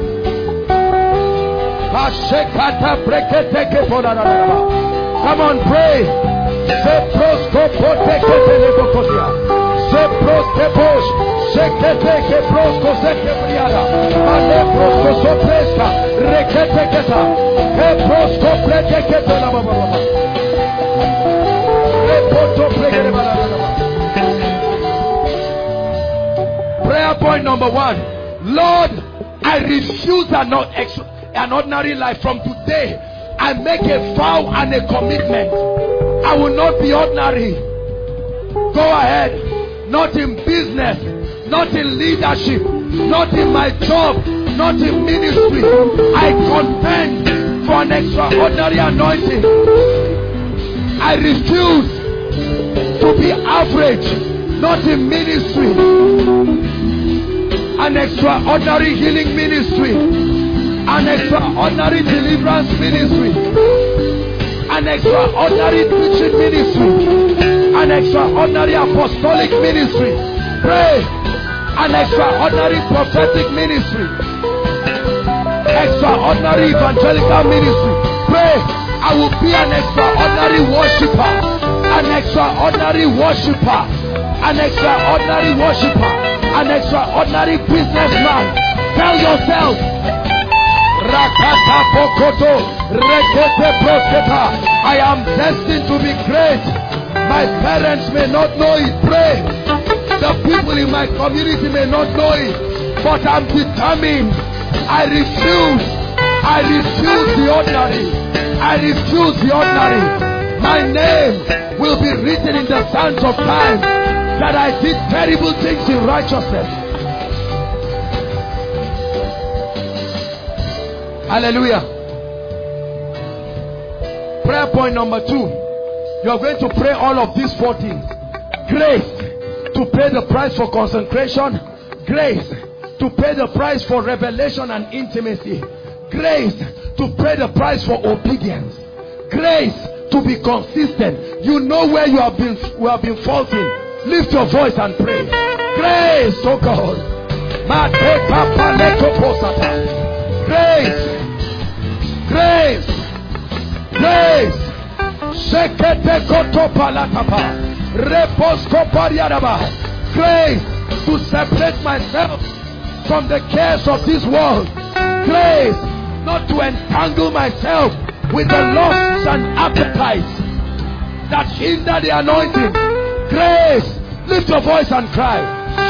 Come on, pray. Prayer point number one. Lord, I refuse an, an ordinary life. From today, I make a vow and a commitment. I will not be ordinary. Go ahead. Not in business, not in leadership, not in my job, not in ministry. I contend for an extraordinary anointing. I refuse to be average, not in ministry. An extraordinary healing ministry, an extraordinary deliverance ministry, an extraordinary preaching ministry, an extraordinary apostolic ministry. Pray. An extraordinary prophetic ministry, extraordinary evangelical ministry. Pray. I will be an extraordinary worshiper, an extraordinary worshiper, an extraordinary worshiper, an extraordinary businessman. Tell yourself, Rakata Pokoto, Rekete Prosketa, I am destined to be great. My parents may not know it. Pray. The people in my community may not know it, but I'm determined. I refuse. I refuse the ordinary. I refuse the ordinary. My name will be written in the sands of time that I did terrible things in righteousness. Hallelujah. Prayer point number two. You are going to pray all of these four things. Grace to pay the price for consecration. Grace to pay the price for revelation and intimacy. Grace to pay the price for obedience. Grace to be consistent. You know where you have been, you have been faulting. Lift your voice and pray. Grace, oh God. Grace. Grace. Grace. Grace to separate myself from the cares of this world. Grace not to entangle myself with the lusts and appetites that hinder the anointing. Grace, lift your voice and cry.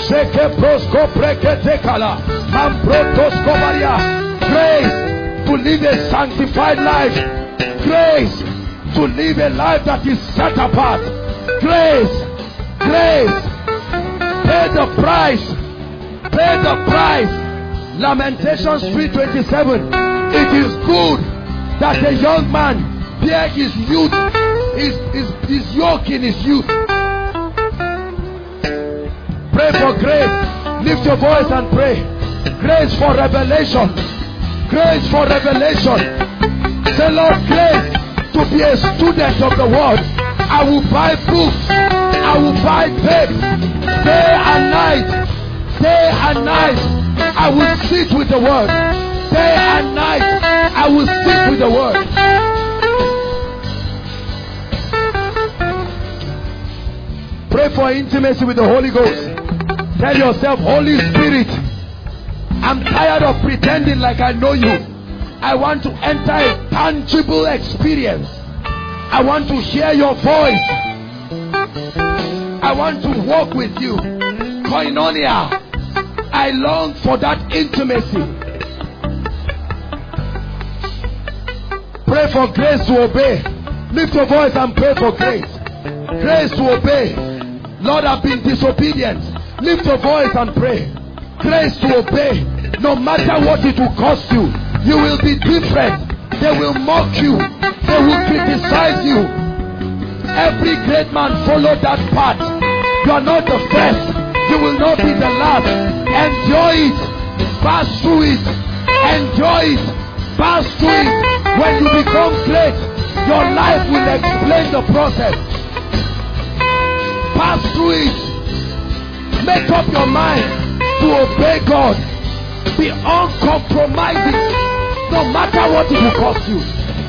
Grace to live a sanctified life. Grace to live a life that is set apart. Grace, grace, pay the price, pay the price. Lamentations three twenty-seven. It is good that a young man bear his youth, his, his, his yoke in his youth. Pray for grace. Lift your voice and pray. Grace for revelation. Grace for revelation. Say, Lord, grace to be a student of the word. I will buy books. I will buy paper. Day and night. Day and night. I will sit with the word. Day and night. I will sit with the word. Pray for intimacy with the Holy Ghost. Tell yourself, Holy Spirit, I'm tired of pretending like I know you. I want to enter a tangible experience. I want to hear your voice. I want to walk with you. Koinonia. I long for that intimacy. Pray for grace to obey. Lift your voice and pray for grace. Grace to obey. Lord, I've been disobedient. Lift your voice and pray. Grace to obey. No matter what it will cost you, you will be different. They will mock you. They will criticize you. Every great man followed that path. You are not the first. You will not be the last. Enjoy it. Pass through it. Enjoy it. Pass through it. When you become great, your life will explain the process. Pass through it. Make up your mind to obey God. Be uncompromising, no matter what it will cost you.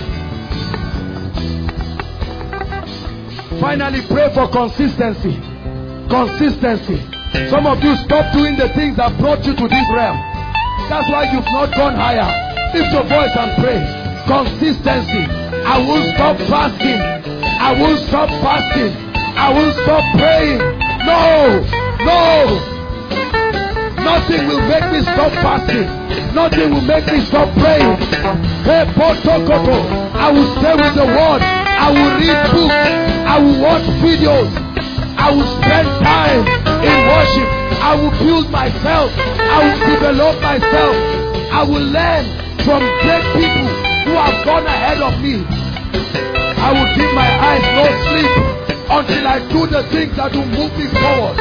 Finally, pray for consistency. Consistency. Some of you stop doing the things that brought you to this realm. That's why you've not gone higher. Lift your voice and pray. Consistency. I will stop fasting. I will stop fasting. I will stop praying. No, no. Nothing will make me stop fasting. Nothing will make me stop praying. I will stay with the word. I will read books. I will watch videos. I will spend time in worship. I will build myself. I will develop myself. I will learn from great people who have gone ahead of me. I will keep my eyes no sleep until I do the things that will move me forward.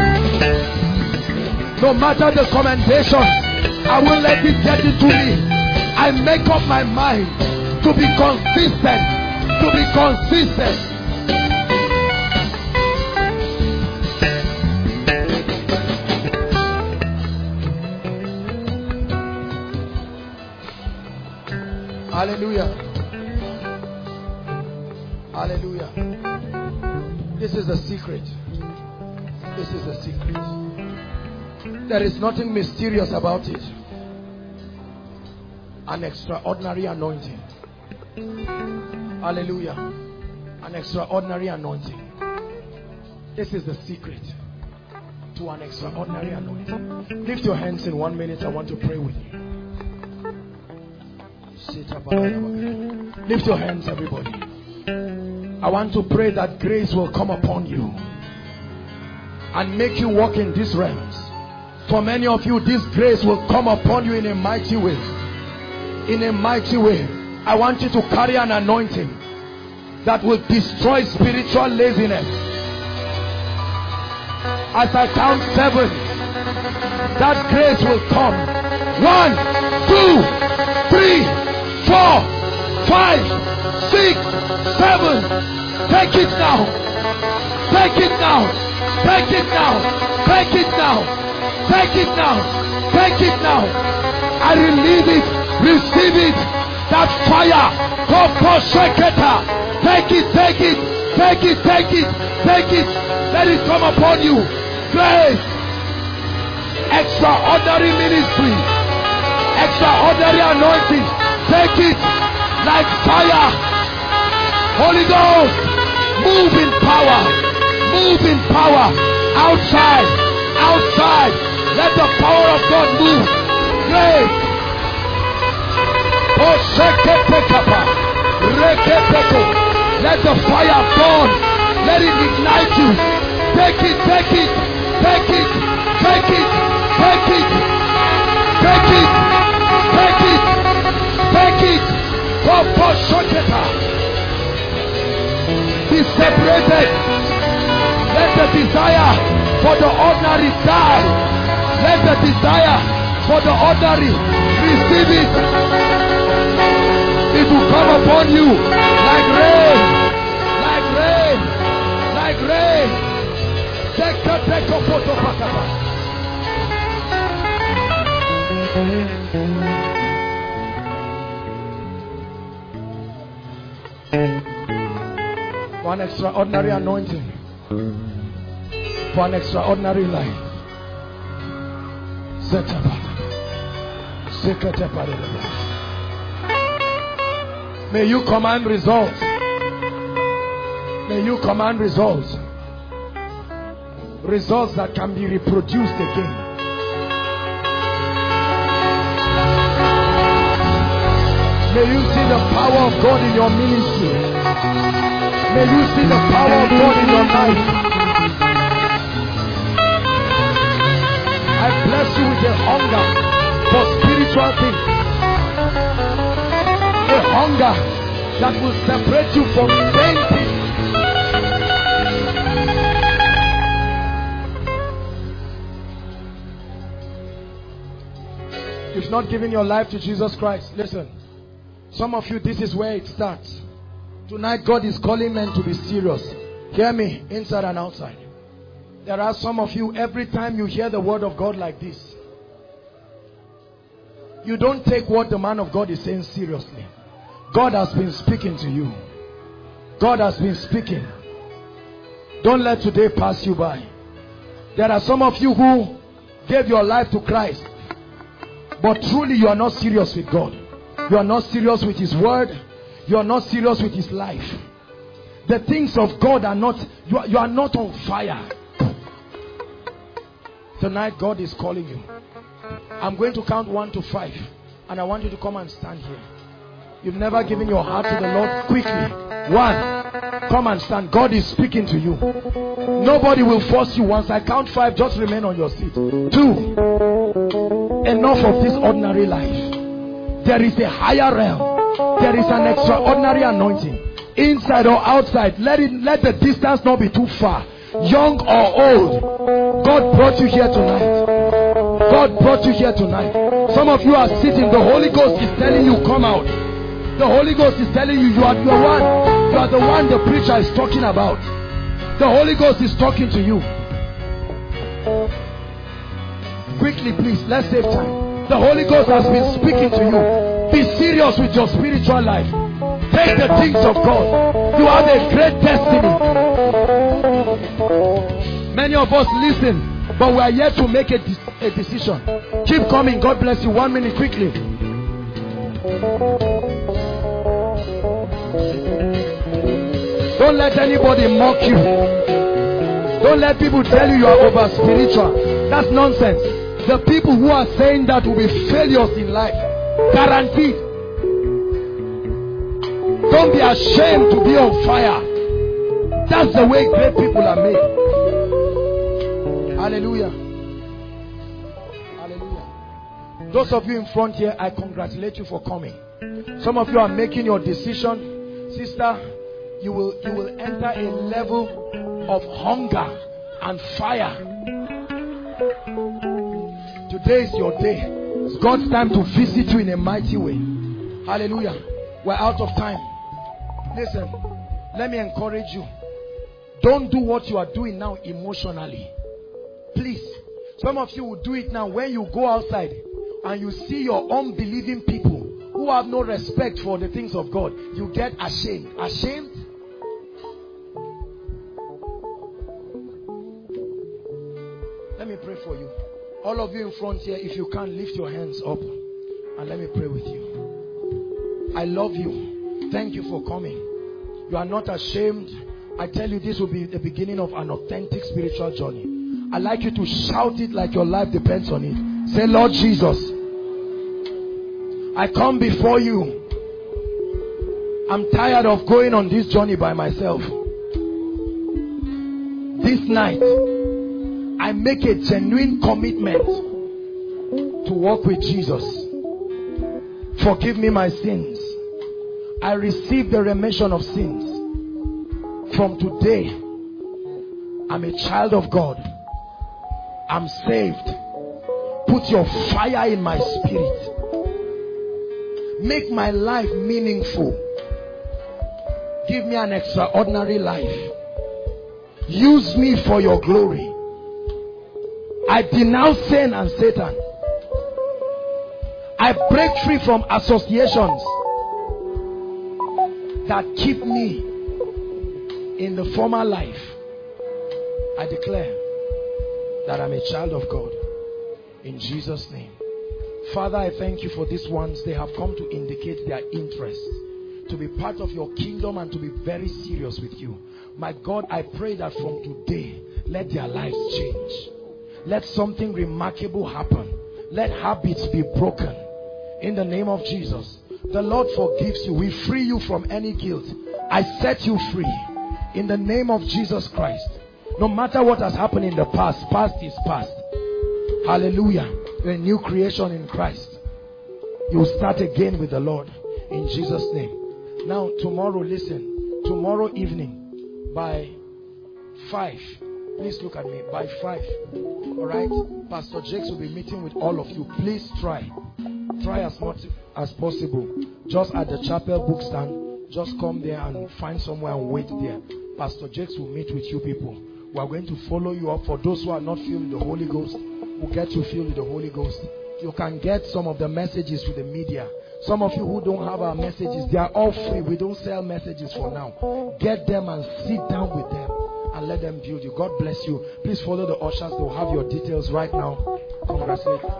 No matter the commendations, I won't let it get into me. I make up my mind to be consistent. To be consistent. Hallelujah. Hallelujah. This is the secret. This is the secret. There is nothing mysterious about it. An extraordinary anointing. Hallelujah. An extraordinary anointing. This is the secret to an extraordinary anointing. Lift your hands in one minute. I want to pray with you. Lift your hands, everybody. I want to pray that grace will come upon you and make you walk in these realms. For many of you, this grace will come upon you in a mighty way. In a mighty way. I want you to carry an anointing that will destroy spiritual laziness. As I count seven, that grace will come. One, two, three, four, five, six, seven. Take it now. Take it now. Take it now. Take it now. Take it now. Take it now. I release it. Receive it. That fire. Take it. Take it. Take it. Take it. Take it. Let it come upon you. Grace. Extraordinary ministry. Extraordinary anointing. Take it like fire. Holy Ghost, move in power. Move in power. Outside. Outside. Let the power of God move. Great. Let the fire burn. Let it ignite you. Take it, take it, take it, take it, take it, take it, take it, take it. Be separated. Let the desire for the ordinary die. Let the desire for the ordinary receive it. It will come upon you like rain, like rain, like rain. Take a, take a photo. For an extraordinary anointing, for an extraordinary life. May you command results. May you command results. Results that can be reproduced again. May you see the power of God in your ministry. May you see the power of God in your life. I bless you with a hunger for spiritual things. A hunger that will separate you from vain things. If not giving your life to Jesus Christ, listen. Some of you, this is where it starts. Tonight, God is calling men to be serious. Hear me, inside and outside. There are some of you, every time you hear the word of God like this, you don't take what the man of God is saying seriously. God has been speaking to you. God has been speaking. Don't let today pass you by. There are some of you who gave your life to Christ, but truly you are not serious with God. You are not serious with His word. You are not serious with His life. The things of God are not, you are, you are not on fire. Tonight God is calling you. I'm going to count one to five, and I want you to come and stand here. You've never given your heart to the Lord. Quickly. One. Come and stand. God is speaking to you. Nobody will force you. Once I count five, just remain on your seat. Two. Enough of this ordinary life. There is a higher realm. There is an extraordinary anointing. Inside or outside. Let it, let the distance not be too far. Young or old. God brought you here tonight. God brought you here tonight. Some of you are sitting. The Holy Ghost is telling you, come out. The Holy Ghost is telling you, you are the one. You are the one the preacher is talking about. The Holy Ghost is talking to you. Quickly, please. Let's save time. The Holy Ghost has been speaking to you. Be serious with your spiritual life. Take the things of God. You have a great destiny. Many of us listen, but we are yet to make a, de a decision. Keep coming. God bless you. One minute, quickly. Don't let anybody mock you. Don't let people tell you you are over spiritual. That's nonsense. The people who are saying that will be failures in life. Guaranteed. Don't be ashamed to be on fire. That's the way great people are made. Hallelujah. Hallelujah. Those of you in front here, I congratulate you for coming. Some of you are making your decision. Sister, you will, you will enter a level of hunger and fire. Today is your day. It's God's time to visit you in a mighty way. Hallelujah. We're out of time. Listen, let me encourage you. Don't do what you are doing now emotionally. Please. Some of you will do it now when you go outside and you see your unbelieving people who have no respect for the things of God. You get ashamed. Ashamed? Let me pray for you. All of you in front here, if you can, lift your hands up and let me pray with you. I love you. Thank you for coming. You are not ashamed. I tell you, this will be the beginning of an authentic spiritual journey. I'd like you to shout it like your life depends on it. Say, Lord Jesus, I come before you. I'm tired of going on this journey by myself. This night, I make a genuine commitment to walk with Jesus. Forgive me my sins. I receive the remission of sins. From today, I'm a child of God. I'm saved. Put your fire in my spirit. Make my life meaningful. Give me an extraordinary life. Use me for your glory. I denounce sin and Satan. I break free from associations that keep me in the former life. I declare that I'm a child of God. In Jesus' name. Father, I thank you for these ones. They have come to indicate their interest to be part of your kingdom and to be very serious with you. My God, I pray that from today, let their lives change. Let something remarkable happen. Let habits be broken. In the name of Jesus. The Lord forgives you. We free you from any guilt. I set you free. In the name of Jesus Christ. No matter what has happened in the past, past is past. Hallelujah. You're a new creation in Christ. You will start again with the Lord. In Jesus' name. Now, tomorrow, listen. Tomorrow evening, by five. Please look at me. By five. Alright? Pastor Jakes will be meeting with all of you. Please try. Try as much as possible. Just at the chapel book stand. Just come there and find somewhere and wait there. Pastor Jakes will meet with you people. We are going to follow you up. For those who are not filled with the Holy Ghost, we'll get you filled with the Holy Ghost. You can get some of the messages through the media. Some of you who don't have our messages, they are all free. We don't sell messages for now. Get them and sit down with them and let them build you. God bless you. Please follow the ushers. They'll have your details right now. Congratulations.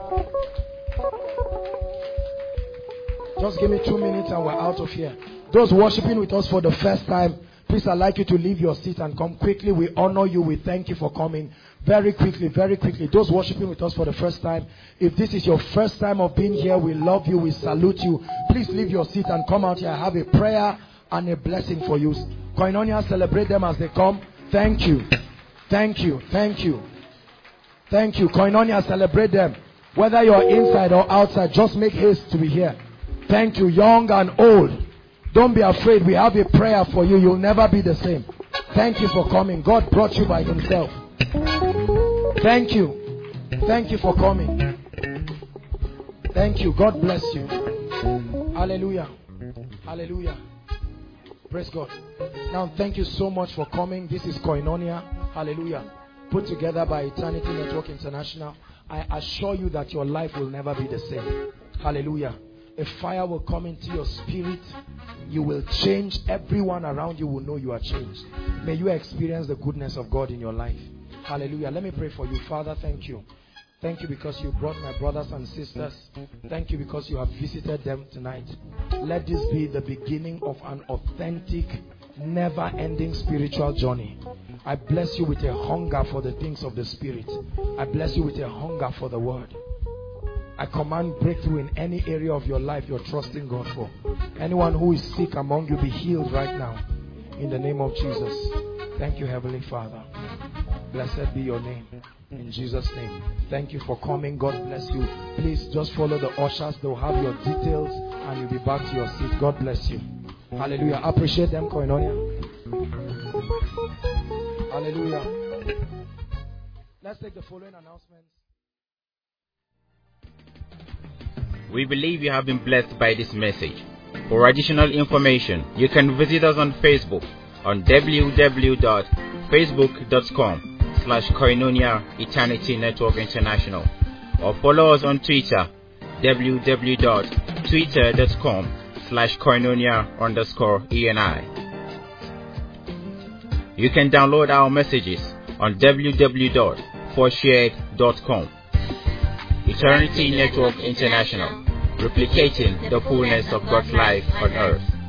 Just give me two minutes and we're out of here. Those worshiping with us for the first time, please, I'd like you to leave your seat and come quickly. We honor you. We thank you for coming. Very quickly, very quickly. Those worshiping with us for the first time, if this is your first time of being here, we love you. We salute you. Please leave your seat and come out here. I have a prayer and a blessing for you. Koinonia, celebrate them as they come. Thank you. Thank you. Thank you. Thank you. Koinonia, celebrate them. Whether you're inside or outside, just make haste to be here. Thank you, young and old. Don't be afraid. We have a prayer for you. You'll never be the same. Thank you for coming. God brought you by himself. Thank you. Thank you for coming. Thank you. God bless you. Hallelujah. Hallelujah. Praise God. Now, thank you so much for coming. This is Koinonia. Hallelujah. Put together by Eternity Network International. I assure you that your life will never be the same. Hallelujah. A fire will come into your spirit. You will change. Everyone around you will know you are changed. May you experience the goodness of God in your life. Hallelujah. Let me pray for you. Father, thank you. Thank you because you brought my brothers and sisters. Thank you because you have visited them tonight. Let this be the beginning of an authentic, never-ending spiritual journey. I bless you with a hunger for the things of the Spirit. I bless you with a hunger for the Word. I command breakthrough in any area of your life you're trusting God for. Anyone who is sick among you, be healed right now. In the name of Jesus. Thank you, Heavenly Father. Blessed be your name. In Jesus' name. Thank you for coming. God bless you. Please just follow the ushers. They'll have your details and you'll be back to your seat. God bless you. Hallelujah. Appreciate them, Koinonia. Hallelujah. Let's take the following announcements. We believe you have been blessed by this message. For additional information, you can visit us on Facebook on w w w dot facebook dot com slash Koinonia Eternity Network International, or follow us on Twitter w w w dot twitter dot com slash Koinonia underscore E N I. You can download our messages on w w w dot forshared dot com. Eternity Network International, replicating the fullness of God's life on earth.